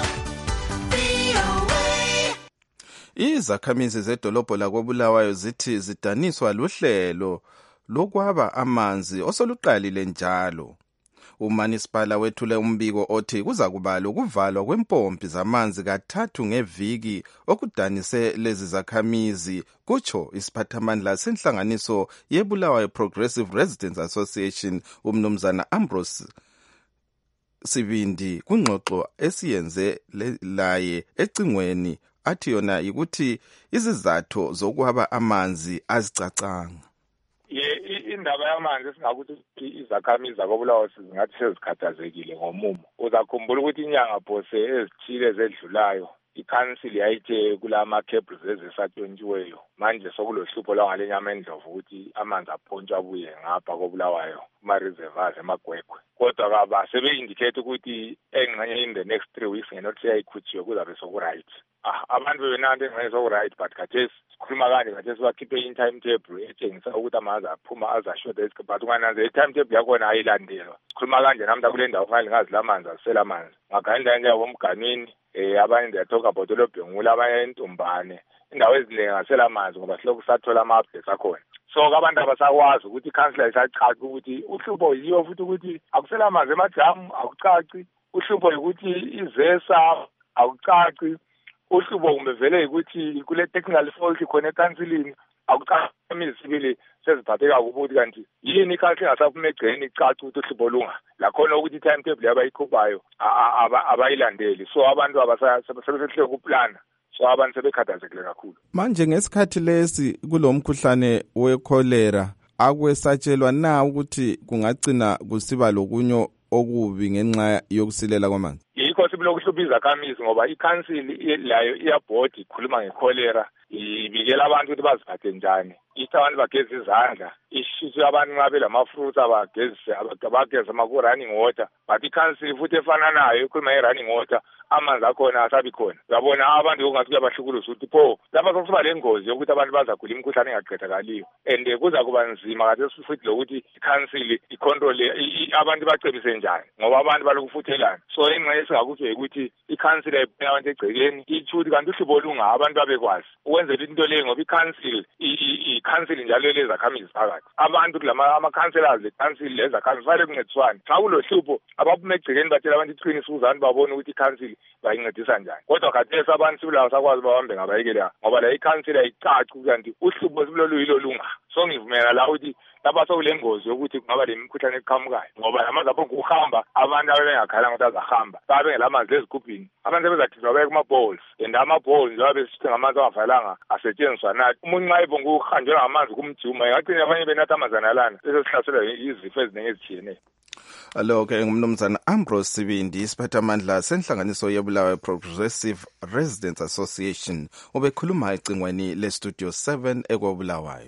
V O A. Izakhamizi zedolobho lakwabulawayo zithi zidaniswa luhlelo lokwaba amanzi osoluqalile njalo. Umanisipala wethule umbiko othi kuza kuba lokuvalwa kwempompi zamanzi kathathu ngeviki okudanise lezi zakhamizi, kutsho isiphathamandla senhlanganiso yeBulawayo Progressive Residents Association umnumzana Ambrose Sibindi kungxoxo esiyenze laye ecingweni athi yona ukuthi izizathu zokwaba amanzi azicacanga. Indaba yamanzi singakuthi izakhamizi zakwabulawayo zingathi sezikhathazekile ngomumo. Uzakhumbula ukuthi inyanga phose ezithile ezedlulayo ikhansili yayithe kulama cables ezisatshontshiweyo manje sokulohlupho lwangale nyama endlovu ukuthi amanzi aphontshwa abuye ngapha kobulawayo kuma reservoirs emagwegwe. Kodwa kaba sebe-indicate ukuthi engxenye in the next three weeks ngenothi yayikhutshiwe kuzabe soku-right. Ah, abantu bebenanto engxenye soku-right but khathesi sikhuluma kanje khathesi bakhiphe in-timetable etshengisa ukuthi amanzi aphuma azashoda esikhathi but ungananze i-timetable yakhona ayilandelwa. Sikhuluma kanje namda kule ndawo fanele ngazi lamanzi asela amanzi. Ngakhandla nje abomganwini eh abanye they talk about olobhengula abanye entombane indawo eziningi ngasela amanzi ngoba silokhu sathola ama-updates akhona. So abantu abasakwazi ukuthi ikhansila isacaca ukuthi uhlupho yiyo futhi ukuthi akusela amanzi emajamu akucaci, uhlupho ukuthi izesa akucaci, uhlupho kumbe vele ukuthi kule technical fault khona ekansilini akucaci sibili seziphatheka ukuthi kanti yini ikhansila engasaphuma egceni icaca ukuthi uhlupho lunga lakhona ukuthi i-timetable abayikhuphayo abayilandeli. So abantu abasebesehle kuplana, so abantu sebekhathazekile kakhulu. Manje ngesikhathi lesi kulomkhuhlane wekholera akwesatshelwa na ukuthi kungagcina kusiba lokunyo okubi ngenxa yokusilela kwamanzi? Yikho sibulo kuhlupha izakhamizi ngoba ikhansili layo iyabhodi ikhuluma ngekholera ibikela abantu ukuthi baziphathe njani. Ithi abantu bageze izandla, ishise abantu nxa belamafruits abagezise abageza amaku-running water, but ikhansili futhi efana nayo ikhuluma nge-running water amanzi akhona asabi khona. Uyabona abantu kungathi kuyabahlukulisa ukuthi pho lapha sokusiba le ngozi yokuthi abantu bazagula imikhuhlane engaqedakaliyo and kuza kuba nzima khathesi futhi lokuthi ikhansili icontrole abantu bacebise njani ngoba abantu balokufuthelana. So ingxenye singakuthi ukuthi ikhansili ayibheka abantu egcekeni itsho ukuthi kanti uhlupho lunga abantu babekwazi ukwenzela into leyo ngoba ikhansili ikhansili njalo lezakhamizi phakathi abantu kulama ama-councillors lekhansili lezakhamizi fanele kuncediswane. Xa kulohlupho abaphuma egcekeni batshela abantu iqiniso uzani babone ukuthi ikhansili bayincedisa njani. Kodwa khathesi abantu sibulawa sakwazi bahambe ngabayekela ngoba la ikhansili ayicaci kanti uhlupho sibulo luyilo lunga. So ngivumela la ukuthi lapha sokule ngozi yokuthi kungaba le mikhuhlane eqhamukayo ngoba amanzi apho kuhamba abantu abebengakhala ukuthi azahamba babe ngelamanzi ezigubhini abantu sebezakhizwa baye kuma-bowls and ama-bowls njengoba besithenga amanzi angafanelanga asetshenziswa nathi. Umuntu nxa ibonga ukuhanjwe ngamanzi kumjuma ingagcina abanye benatha amanzi analana bese sihlaselwa izifo eziningi ezitshiyeneyo. Alo-ke ngumnumzana Ambrose Sibindi isiphathamandla senhlanganiso yeBulawayo Progressive Residents Association ubekhuluma ecingweni le-Studio seven ekwabulawayo.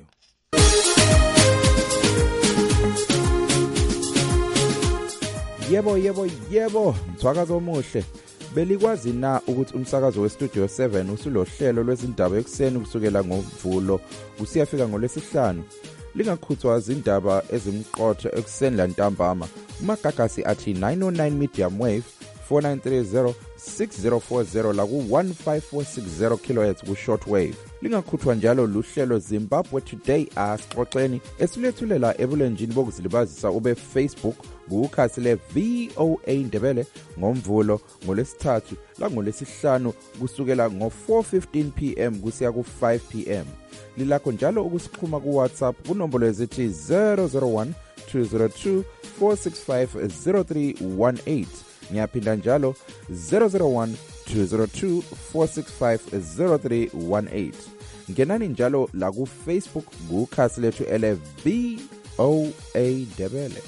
Yebo yebo yebo mthwakazo omuhle. Belikwazi na ukuthi umsakazo weStudio seven usulohlelo lwezindaba ekuseni kusukela ngoMvulo usiyafika ngolwesihlanu. Lingakhuthwa izindaba ezimqotho ekuseni lantambama. Umagagasi athi nine oh nine medium wave four nine three zero six zero four zero la ku one five four six zero kilohertz ku short wave. Lingakhuthwa njalo luhlelo Zimbabwe Today asixoxeni esilethulela ebulenjini bokuzilibazisa ube Facebook kukhasi le V O A Ndebele ngoMvulo ngolesithathu la ngolesihlanu kusukela ngo four fifteen p m kusiya ku five p m. Lilakho njalo ukusikhuma ku WhatsApp kunombolo ezithi zero zero one two zero two four six five zero three one eight. Ngiyaphinda njalo zero zero one two zero two four six five zero three one eight. Ngenani njalo la ku Facebook kukhasi lethu ele V O A Ndebele.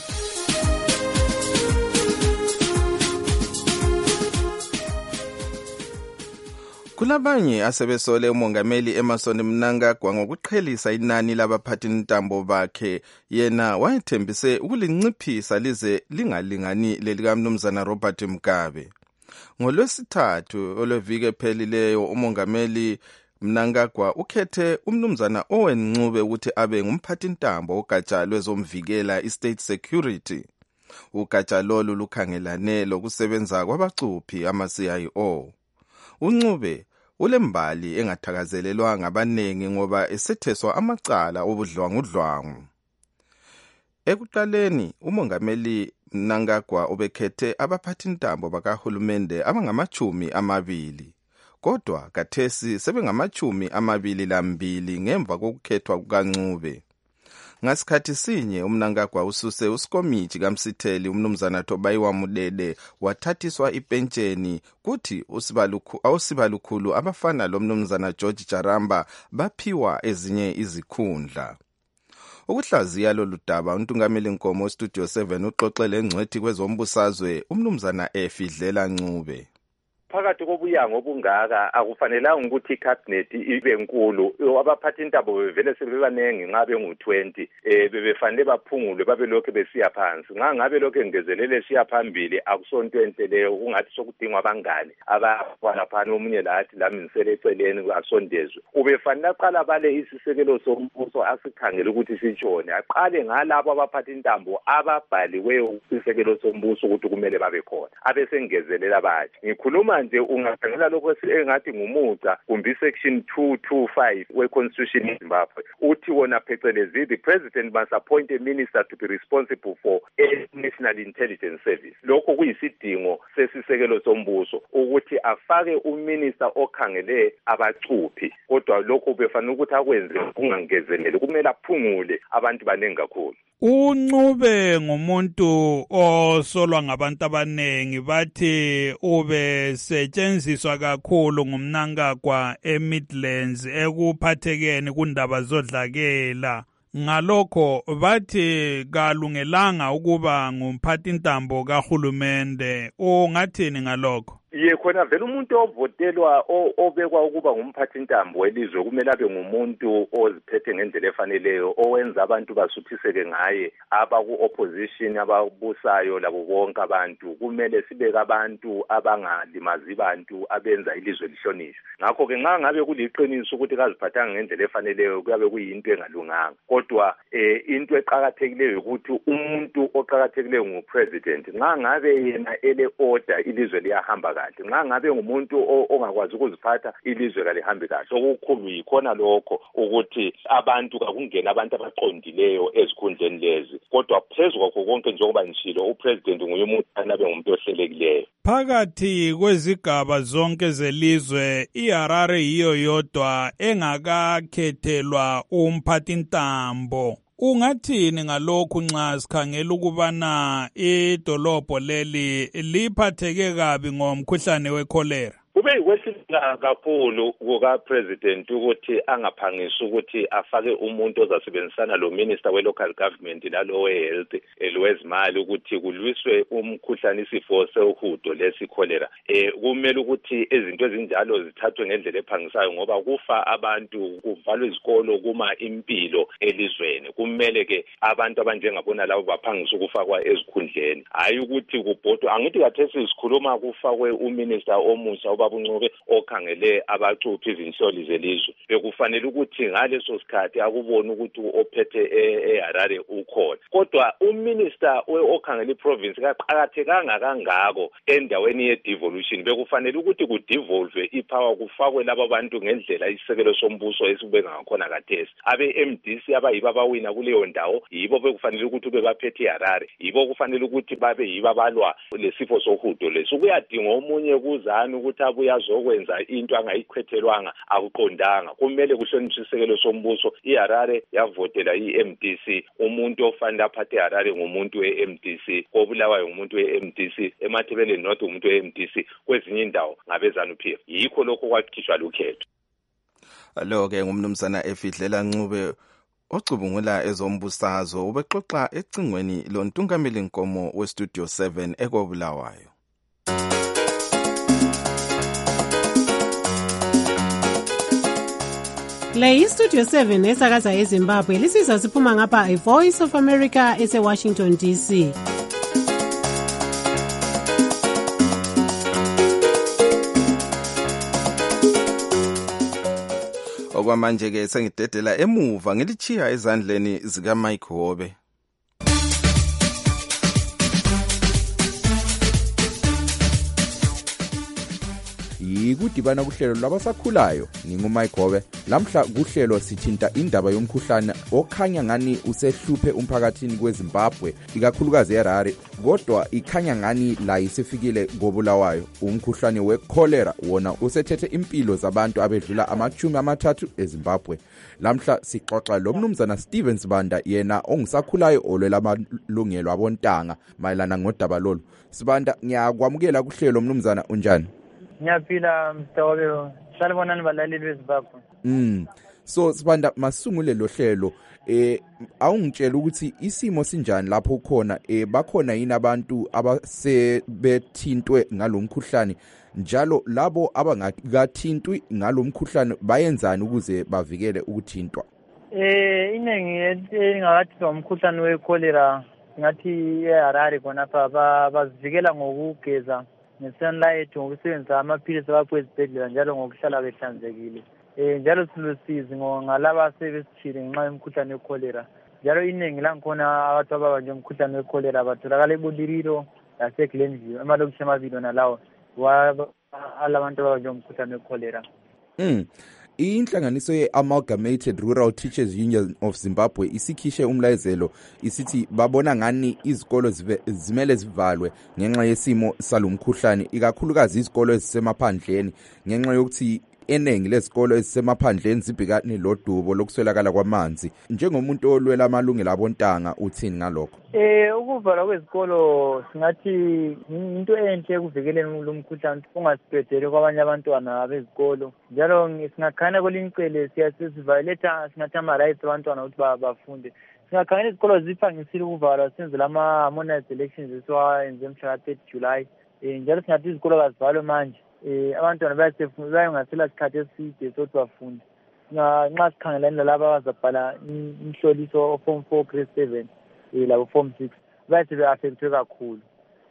Kulabanye asebesole umongameli Emmerson Mnangagwa ngokuqhelisa inani labaphathi ntambo bakhe, yena wayethembise ukulinciphisa lize lingalingani lelikamnumzana Robert Mugabe. NgoLwesithathu olweviki ephelileyo umongameli Mnangagwa ukhethe umnumzana Owen Ncube ukuthi abe ngumphathintambo ogatsha lwezomvikela i-State Security. Ugatsha lolu lukhangelane lokusebenza kwabacuphi ama-C I O. uNcube ulembali engathakazelelwa ngabanengi ngoba esetheswa amacala obudlwangudlwangu. Ekuqaleni umongameli Mnangagwa ubekhethe abaphathintambo bakahulumende abangamachumi amabili. Kodwa kathesi sebengamachumi amabili lambili ngemva kokukhethwa kukaNcube. Ngasikhathi sinye uMnangagwa ususe uSikomithi kaMsitheli umnumzana Tobayiwa Mudede wathathiswa ipentsheni kuthi usibalukhulu abafana lomnumzana George Jaramba baphiwa ezinye izikhundla. Ukuhlaziya lolu daba untungameli Nkomo Studio seven uxoxele ngcwethi kwezombusazwe umnumzana Efidlela Ncube. Phakathi kobuyango obungaka akufanelanga ukuthi icabinet ibe nkulu. Abaphathintambo bevele sebebanengi nxa bengu twenty eh bebefanele baphungulwe babe lokho besiya phansi. Nga ngabe lokho engezelele siya phambili akusonto enteleyo kungathi sokudingwa abangane abafana phana omunye lathi laminisele eceleni asondezwe. Ubefanele aqala bale isisekelo sombuso asikhangele ukuthi sitshone. Aqale ngalabo abaphathintambo ababhaliweyo isisekelo sombuso ukuthi kumele babe khona. Abesengezelela abathi. Ngikhuluma nje ungakhangela lokho engathi ngumuca kumbe section two twenty-five we-Constitution eZimbabwe uthi wona phecelezi the president must appoint a minister to be responsible for a national intelligence service. Lokho kuyisidingo sesisekelo sombuso ukuthi afake uminister okhangele abacuphi, kodwa lokho befanele ukuthi akwenze kungangezeleli, kumele aphungule abantu banengi kakhulu. uNcube ngumuntu osolwa ngabantu abanengi bathi ube setshenziswa kakhulu ngumNangagwa eMidlands ekuphathekeni kundaba zodlakela. Ngalokho bathi kalungelanga ukuba ngumphathintambo kahulumende. Ungathini ngalokho? Ye khona vele umuntu ovotelwa obekwa ukuba ngumphathintambo welizwe kumele abe ngumuntu oziphethe ngendlela efaneleyo owenza abantu basuthiseke ngaye, abaku opposition ababusayo labo bonke abantu kumele sibeke abantu abangalimazi abantu abenza ilizwe lihlonishwe. Ngakho ke nxa ngabe kuliqiniso ukuthi kaziphathanga ngendlela efaneleyo kuyabe kuyinto engalunganga, kodwa eh into eqhakathekileyo ukuthi umuntu oqhakathekileyo ngupresident nxa ngabe yena ele order ilizwe liyahamba kahle. Nxa ngabe ngumuntu ongakwazi ukuziphatha ilizwe kalihambi kahle. Okukhulu yikhona lokho ukuthi abantu kakungena abantu abaqondileyo ezikhundleni lezi, kodwa phezulu kwakho konke njengoba ngishilo upresident nguye umuntu anabe ngumuntu ohlelekileyo. Phakathi kwezigaba zonke zelizwe iHarare yiyo yodwa engakakhethelwa umphathintambo. Ungathini ngalokhu nxa sikhangela ukubana idolobho leli liphatheke kabi ngomkhuhlane wecholera? Kube yikwesibanga kakhulu kuka-president ukuthi angaphangisi ukuthi afake umuntu ozasebenzisana lo minister we-local government nalo we-health elwezimali ukuthi kulwiswe umkhuhlane isifo sehudo lesikholera. Eh kumele ukuthi izinto ezinjalo zithathwe ngendlela ephangisayo ngoba kufa abantu, kuvalwe izikolo, kuma impilo elizweni. Kumele ke abantu abanjengabona labo baphangisa ukufakwa ezikhundleni, hayi ukuthi kubhodwa. Angithi kathesi sikhuluma kufakwe uminister omusha uNcube okhangele abacuphi izinhloli zelizwe. Bekufanele ukuthi ngaleso sikhathi akubone ukuthi ophethe eHarare ukhona, kodwa uminister okhangele iprovince kaqhakathekanga kangako endaweni ye-devolution. Bekufanele ukuthi kudevolve ipower kufakwe laba bantu ngendlela isisekelo sombuso esibeka ngakhona kathesi. Abe M D C abayiba bawina kuleyo ndawo yibo bekufanele ukuthi ube baphethe iHarare, yibo kufanele ukuthi babe yiba balwa lesifo sohudo leso. Kuyadinga omunye kuzana ukuthi uyazokwenza into angayikhwethelwanga akuqondanga. Kumele kuhlonishwe isekelo sombuso. iHarare yavotela i-M D C, umuntu ofanele aphathe iHarare ngumuntu we-M D C, koBulawayo ngumuntu we-M D C, eMathebeleni North umuntu we-M D C, kwezinye indawo ngabeZANU-P F. Yikho lokho kwakhishwa lukhetho. Lo ke ngumnumzana Efidlela Ncube ocubungula ezombusazwe ubexoxa ecingweni lontungameli Nkomo weStudio seven ekoBulawayo. Le iStudio seven esakaza eZimbabwe lisizwa siphuma ngapha iVoice of America eseWashington D C. kwamanje-ke sengidedela emuva ngilichiya ezandleni zikaMike Hobe. Yikudibana kuhlelo lwabasakhulayo nginguMike Hobe. Lamhla kuhlelo sithinta indaba yomkhuhlane okhanya ngani usehluphe umphakathini kweZimbabwe ikakhulukazi eHarare, kodwa ikhanya ngani la isifikile ngobulawayo. Umkhuhlane wecholera wona usethethe impilo zabantu abedlula amachumi amathathu eZimbabwe. Lamhla sixoxa lo mnumzana Steven Sibanda yena ongisakhulayo olwela amalungelo abontanga mayelana ngodaba lolu. Sibanda, ngiyakwamukela kuhlelo mnumzana, unjani? Ngiyaphila mstawobelo. Salibonani balaleli beZimbabwe. Mm. So Sibanda, masungule lo hlelo eh awungitshela ukuthi isimo sinjani lapho ukhona eh bakhona yini abantu abasebethintwe ngalomkhuhlane, njalo labo abangakathintwi ngalomkhuhlane bayenzani ukuze bavikele ukuthintwa? Eh iningi engakathi umkhuhlane wecholera ngathi eHarare khona pha bazivikela ngokugeza ne-sunlight, ngokusebenzisa amaphilisi abaphiwe esibhedlela njalo ngokuhlala behlanzekile. Eh njalo silusizi ngalaba asebesithile ngenxa yomkhuhlane wecholera. Njalo iningi langikhona abantu ababanjwe umkhuhlane wecholera batholakala eBuliriro laseGlenview, amalokishini amabili nalawo alabantu ababanjwe umkhuhlane wecholera. Mm. Inhlanganiso ye-Amalgamated Rural Teachers Union of Zimbabwe isikhishe umlayezelo isithi babona ngani izikolo zimele zivalwe ngenxa yesimo salomkhuhlane, ikakhulukazi izikolo ezisemaphandleni ngenxa yokuthi eningi lezikolo ezisemaphandleni zibhekane lodubo lokuswelakala kwamanzi. Njengomuntu olwela amalungelo abontanga uthini ngalokho? Eh ukuvalwa kwezikolo singathi into enhle ekuvikeleni lo mkhuhlane ungasipedele kwabanye abantwana bezikolo. Njalo singakhana kolincele siyasivaletha singathi ama-rights abantwana ukuthi bafunde. Singakhana izikolo ziphangisile ukuvalwa senzela ama-harmonized elections esiwayenze emhla thirty July. Eh njalo singathi izikolo kazivalwe manje. Eh abantwana bayasefunda bayongasela isikhathi eside sokuthi bafunde. Nxa sikhangelani lalabo abazabhala imhloliso form four grade seven eh labo form six bathi be-affectwe kakhulu.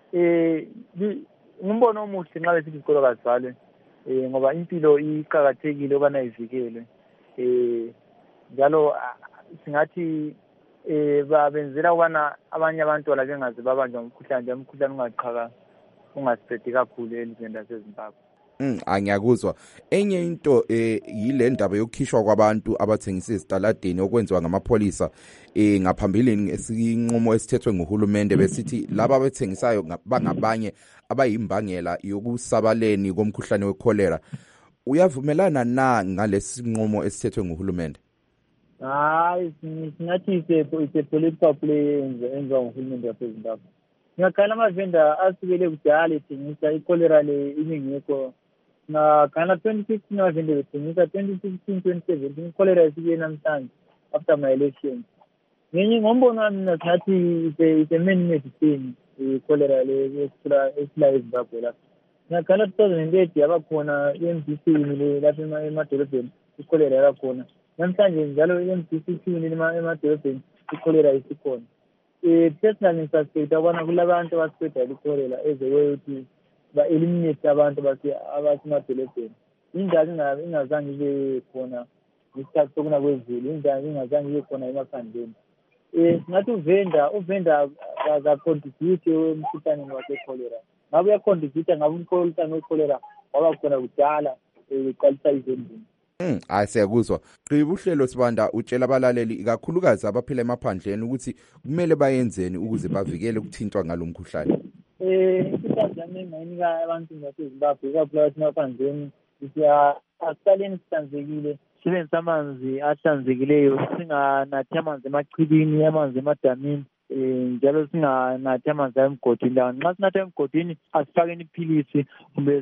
Eh ngumbono omuhle nxa besithi izikolo kazivalwe eh ngoba impilo iqhakathekile ukubana ivikelwe. Eh njalo singathi eh babenzela ukubana abanye abantwana bengaze babanjwa umkhuhlane nje umkhuhlane ungaqhaka ungasiphethi kakhulu elizweni laseZimbabwe. Mm, angiyakuzwa. Enye into eh yile ndaba yokukhishwa kwabantu abathengisa ezitaladeni okwenziwa ngamapholisa eh ngaphambili esinqumo esithethwe nguhulumende besithi laba abathengisayo bangabanye abayimbangela yokusabaleni komkhuhlane wecholera. Uyavumelana na ngalesi sinqumo esithethwe nguhulumende? Hayi, singathi ise political play enziwa nguhulumende waseZimbabwe. Ngakhala amavenda asukele kudala ethengisa icholera le iningeko na kana twenty sixteen amavenda bethengisa twenty sixteen twenty seventeen icholera isike namhlanje after my election. Ngenye ngombono wami mina singathi ise main medicine icholera le esila esila eZimbabwe lapha. Ngakhala two thousand eight yabakhona i-M D C le lapha emadolobheni icholera yakhona. Namhlanje njalo i-M D C emadolobheni icholera isikhona. Eh personally ngisuspect abana kulabantu abasiphetha icholera ezewe ukuthi ba-eliminate abantu abasemadolobheni. Indaba ingabe ingazange ibe khona ngesikhathi sokuna kwezulu, indaba ingazange ibe khona emaphandleni. Eh singathi uvenda uvenda akacontribute emkhuhlaneni wase-cholera. Ngabe uyacontribute ngabe umkhuhlane we-cholera waba khona kudala eqalisa izindlu. Mm, asiyakuzwa. Qiba uhlelo Sibanda utshela abalaleli ikakhulukazi abaphila emaphandleni ukuthi kumele bayenzeni ukuze bavikele ukuthintwa ngalomkhuhlane. Eh isikhathi yami engayinika abantu baseZimbabwe ikakhulukazi emaphandleni siya asiqaleni sihlanzekile, sibenzisa amanzi ahlanzekileyo, singanathi amanzi emachibini, amanzi emadamini. Eh njalo singanathi amanzi emgodini. Nxa sinatha emgodini asifakeni iphilisi kumbe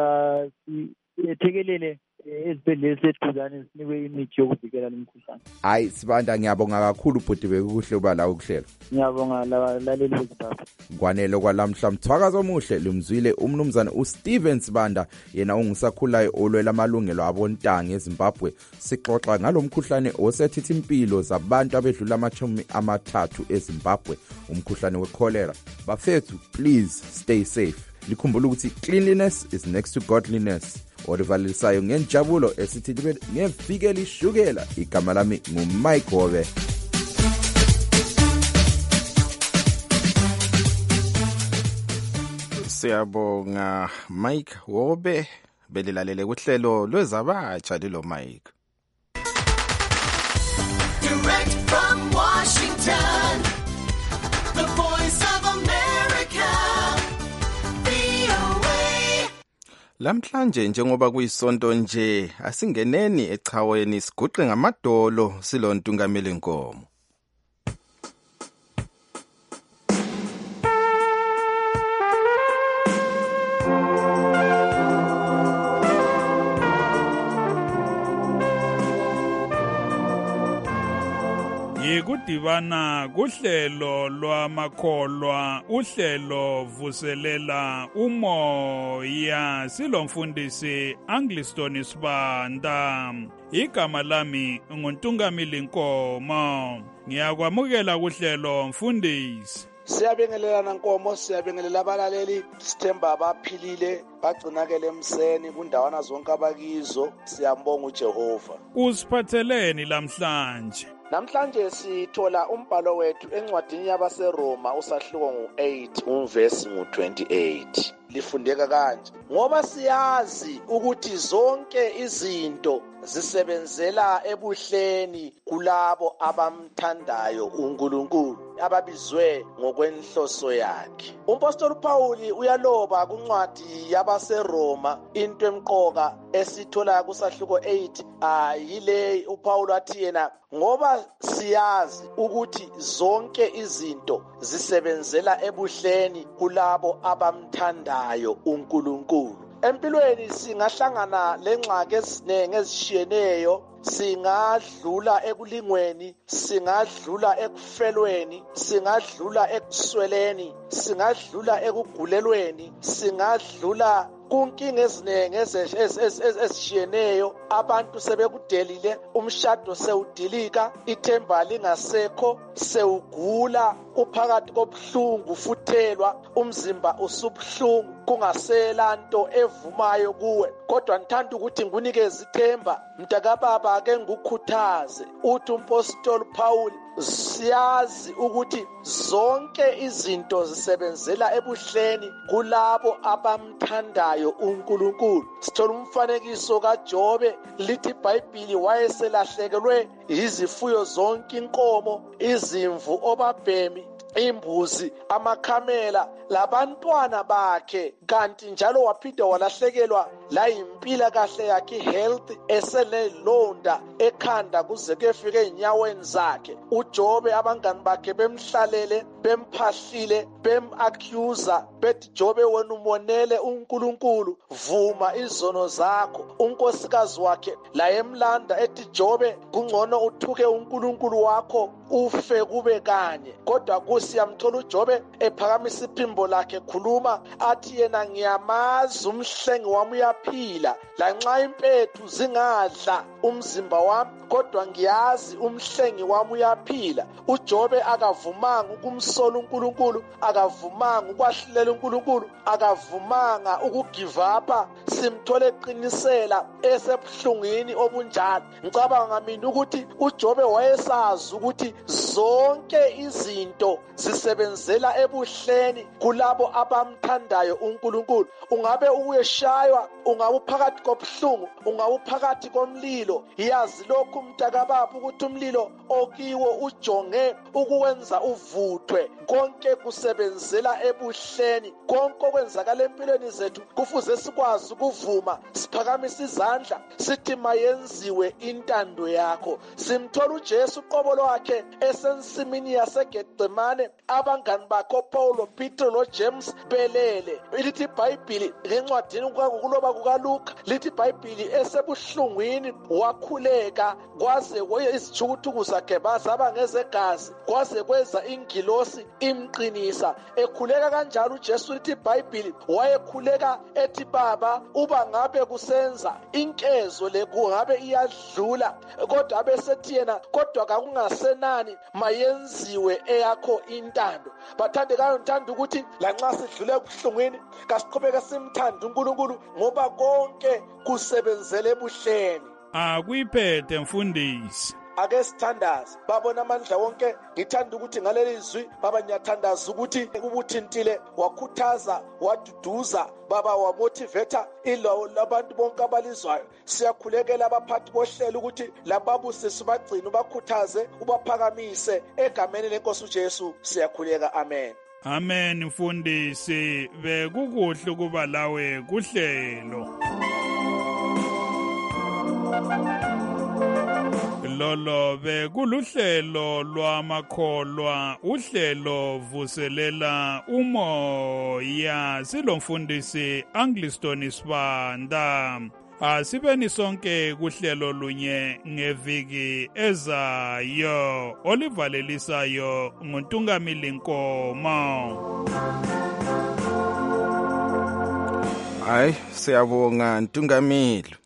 sithekelele ezibhedlela eseduzane sinikwe imithi yokuvikela lumkhuhlane. Hayi Sibanda, ngiyabonga kakhulu bhuti bekuhle uba la ukuhlela. Ngiyabonga lalaleli beZimbabwe. Kwanele kwalamhla mthwakazo omuhle limzwile umnumzana uSteven Sibanda yena ongisakhulayo olwela amalungelo abontanga eZimbabwe. Sixoxa ngalomkhuhlane osethithi impilo zabantu abedlula amachumi amathathu eZimbabwe, umkhuhlane wecholera. Bafethu, please stay safe. likhumbula ukuthi cleanliness is next to godliness. Orivalelisayo ngenjabulo esithi libe ngevikela ishukela. Igama lami nguMike Hobe. Siyabonga Mike Hobe, belilalele kuhlelo lwezabatsha lelo Mike. Direct from Washington, the voice of America, V O A. Lamhlanje njengoba kuyisonto nje, asingeneni echaweni siguqe ngamadolo silontungameli inkomo. Yikudibana kuhlelo lwamakholwa, uhlelo vuselela umoya, silomfundisi Angliston Sibanda. Igama lami nguntungameli Nkomo. Ngiyakwamukela kuhlelo mfundisi. Siyabingelelana Nkomo, siyabingelela abalaleli, sithemba abaphilile bagcinakele emseni kundawana zonke abakizo. Siyambonga uJehova. Usiphatheleni lamhlanje? Namhlanje sithola umbhalo wethu encwadini yabaseRoma usahluko ngu eight umvesi ngu twenty-eight. Lifundeka kanje: ngoba siyazi ukuthi zonke izinto zisebenzela ebuhleni kulabo abamthandayo uNkulunkulu, ababizwe ngokwenhloso yakhe. Umpostoli Paul uyaloba kuncwadi yabaseRoma into emqoka esithola kusahluko eight ayile uPaul athi yena ngoba siyazi ukuthi zonke izinto zisebenzela ebuhleni kulabo abamthandayo uNkulunkulu. Empilweni singahlangana lengxaki ezinenge ezishiyeneyo, singadlula ekulingweni, singadlula ekufelweni, singadlula ekusweleni, singadlula ekugulelweni, singadlula kunkinga ezinenge ezishiyeneyo. Abantu sebekudelile, umshado sewudilika, ithemba lingasekho, sewugula, uphakathi kobuhlungu, ufuthelwa, umzimba usubhlungu, kungasela nto evumayo kuwe. Kodwa ngithanda ukuthi nginikeze ithemba, mntakababa ake ngikukhuthaze. Uthi umpostoli Paul, siyazi ukuthi zonke izinto zisebenzela ebuhleni kulabo abamthandayo uNkulunkulu. Sithola umfanekiso kaJobe, lithi iBhayibhili wayeselahlekelwe izifuyo zonke, inkomo, izimvu, obabhemi, imbuzi, amakhamela labantwana bakhe, kanti njalo waphinda walahlekelwa la impila kahle yakhe, health, eselelonda ekhanda kuze kuyefika enyaweni zakhe. uJobe abangani bakhe bemhlalele, bemphahlile, bem-accuser, bethi Jobe wena umonele uNkulunkulu, vuma izono zakho. Unkosikazi wakhe la emlanda ethi Jobe kungcono uthuke uNkulunkulu wakho ufe kube kanye. Kodwa kusiyamthola uJobe ephakamisa iphimbo lakhe, khuluma athi yena ngiyamazi umhlengi wami uyaphila, lanxa impethu zingadla umzimba wami, kodwa ngiyazi umhlengi wami uyaphila. uJobe akavumanga ukumsola uNkulunkulu, akavumanga ukwahlulela uNkulunkulu, akavumanga ukugive up. Simthole eqinisela esebuhlungwini obunjalo. Ngicabanga mina ukuthi uJobe wayesazi ukuthi zonke izinto zisebenzela ebuhleni kulabo abamthandayo uNkulunkulu. Ungabe uyeshaywa, ungabe uphakathi kobuhlungu, ungabe uphakathi komlilo, yazi lokhu mntakababa ukuthi umlilo okiwo ujonge ukuwenza uvuthwe. Konke kusebenzela ebuhleni, konke okwenzakala empilweni zethu kufuze sikwazi ukuvuma, siphakamise izandla sithi mayenziwe intando yakho. Simthola uJesu uqobo lwakhe esensimini yaseGetsemane, abangani bakhe Paulo, Peter lo James belele. Lithi iBhayibhili ngencwadini kuloba kukaLuka lithi iBhayibhili esebuhlungwini wakhuleka kwaze kweye izithukuthuku zakhe bazaba ngezegazi kwaze kweza ingilosi imqinisa. Ekhuleka kanjalo uJesu lithi iBhayibhili wayekhuleka ethi Baba uba ngabe kusenza inkezo le kungabe iyadlula, kodwa abesethi yena kodwa kakungasenani mayenziwe eyakho intando. Bathandekayo ngithanda ukuthi lanxa sidlule ebuhlungwini kasiqhubeke simthande uNkulunkulu ngoba konke kusebenzele ebuhleni. Akuyiphethe mfundisi. Ake sithandaze babona amandla wonke. Ngithanda ukuthi ngaleli zwi baba nyathandaza ukuthi ubuthintile wakhuthaza waduduza baba wamotivata ilo labantu bonke abalizwayo. Siyakhulekela abaphathi bohlelo ukuthi lababusisi bagcina bakhuthaze ubaphakamise egameni lenkosi uJesu siyakhuleka. Amen. Amen mfundisi, bekukuhle ukuba lawe kuhlelo. Lolo bekuluhlelo lwamakholwa, uhlelo vuselela umoya. Silomfundisi Angliston Sibanda. Asibeni sonke kuhlelo lunye ngeviki ezayo olivalelisayo nguNtungamili Nkomo. Hayi siyabonga Ntungamili.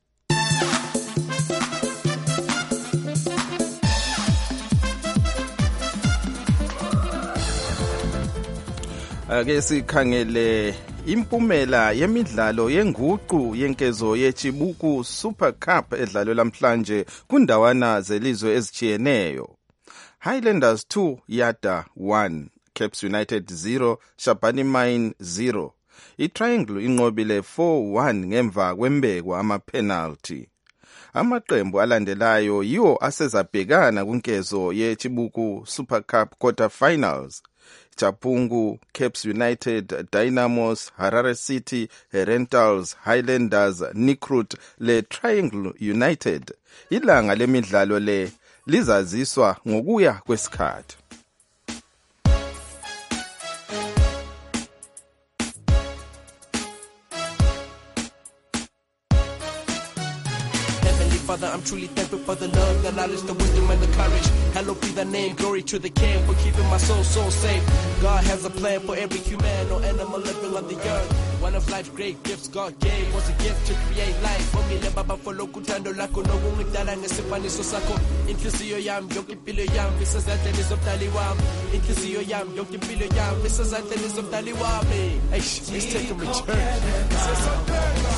Ake sikhangele impumela yemidlalo yenguqu yenkezo yeChibuku Super Cup edlalwe lamhlanje kundawana zelizwe ezijiyeneyo. Highlanders two Yada one, Caps United zero, Shabani Mine zero. I-Triangle inqobile four one ngemva kwembekwa ama-penalty. Amaqembu alandelayo yiwo asezabhekana kunkezo yeChibuku Super Cup quarter finals. Chapungu, Caps United, Dynamos, Harare City, Herentals, Highlanders, Nikrut le Triangle United. Ilanga lemidlalo le lizaziswa ngokuya kwesikhathi. Father, I'm truly thankful for the love, the knowledge, the wisdom, and the courage. Hallowed be the name, glory to the King for keeping my soul so safe. God has a plan for every human or animal living on the earth. One of life's great gifts God gave was a gift to create life. For me, le baba follow kutando lako no ngidala ngesifaniso sakho. Inhliziyo yami yonke impilo yami isezandleni zomdali wami. Inhliziyo yami yonke impilo yami isezandleni zomdali wami. Hey, let's take a return.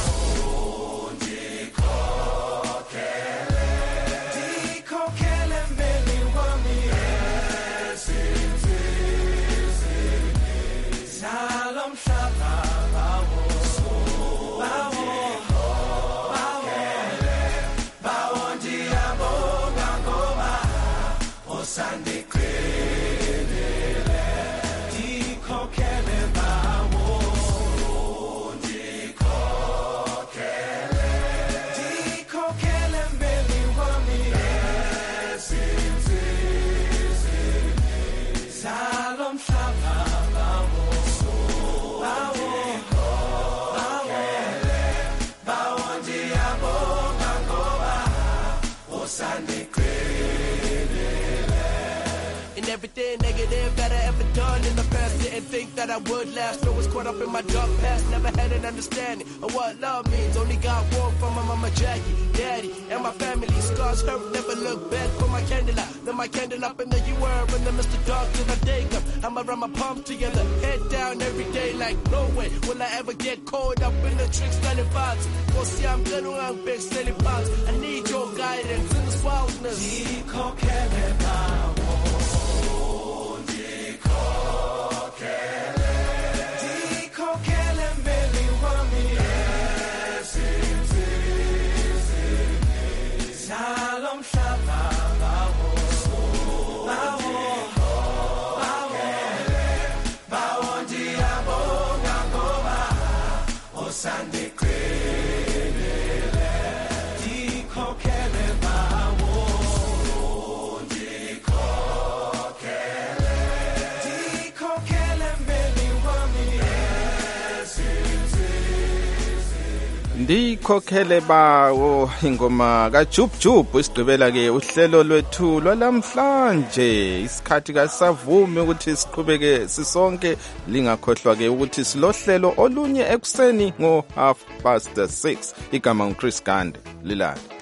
Everything negative that I ever done in the past, didn't think that I would last. I was caught up in my dark past, never had an understanding of what love means. Only got warm from my mama Jackie, daddy, and my family. Scars hurt, never look back for my candlelight. Then my candle up and there you were, and then Mister Dark till I day come. I'ma run my palms together, head down every day like no way will I ever get caught up in the tricks that advance. Cause see I'm gonna run big silly parts. I need your guidance in this wildness. ndikhokhele bawo ingoma kaJubjub isigqibela ke uhlelo lwethu lwalamhlanje. Isikhathi kasavumi ukuthi siqhubeke sisonke, lingakhohlwa ke ukuthi silohlelo olunye ekuseni ngo half past six. Igama nguChris Gande, lilala.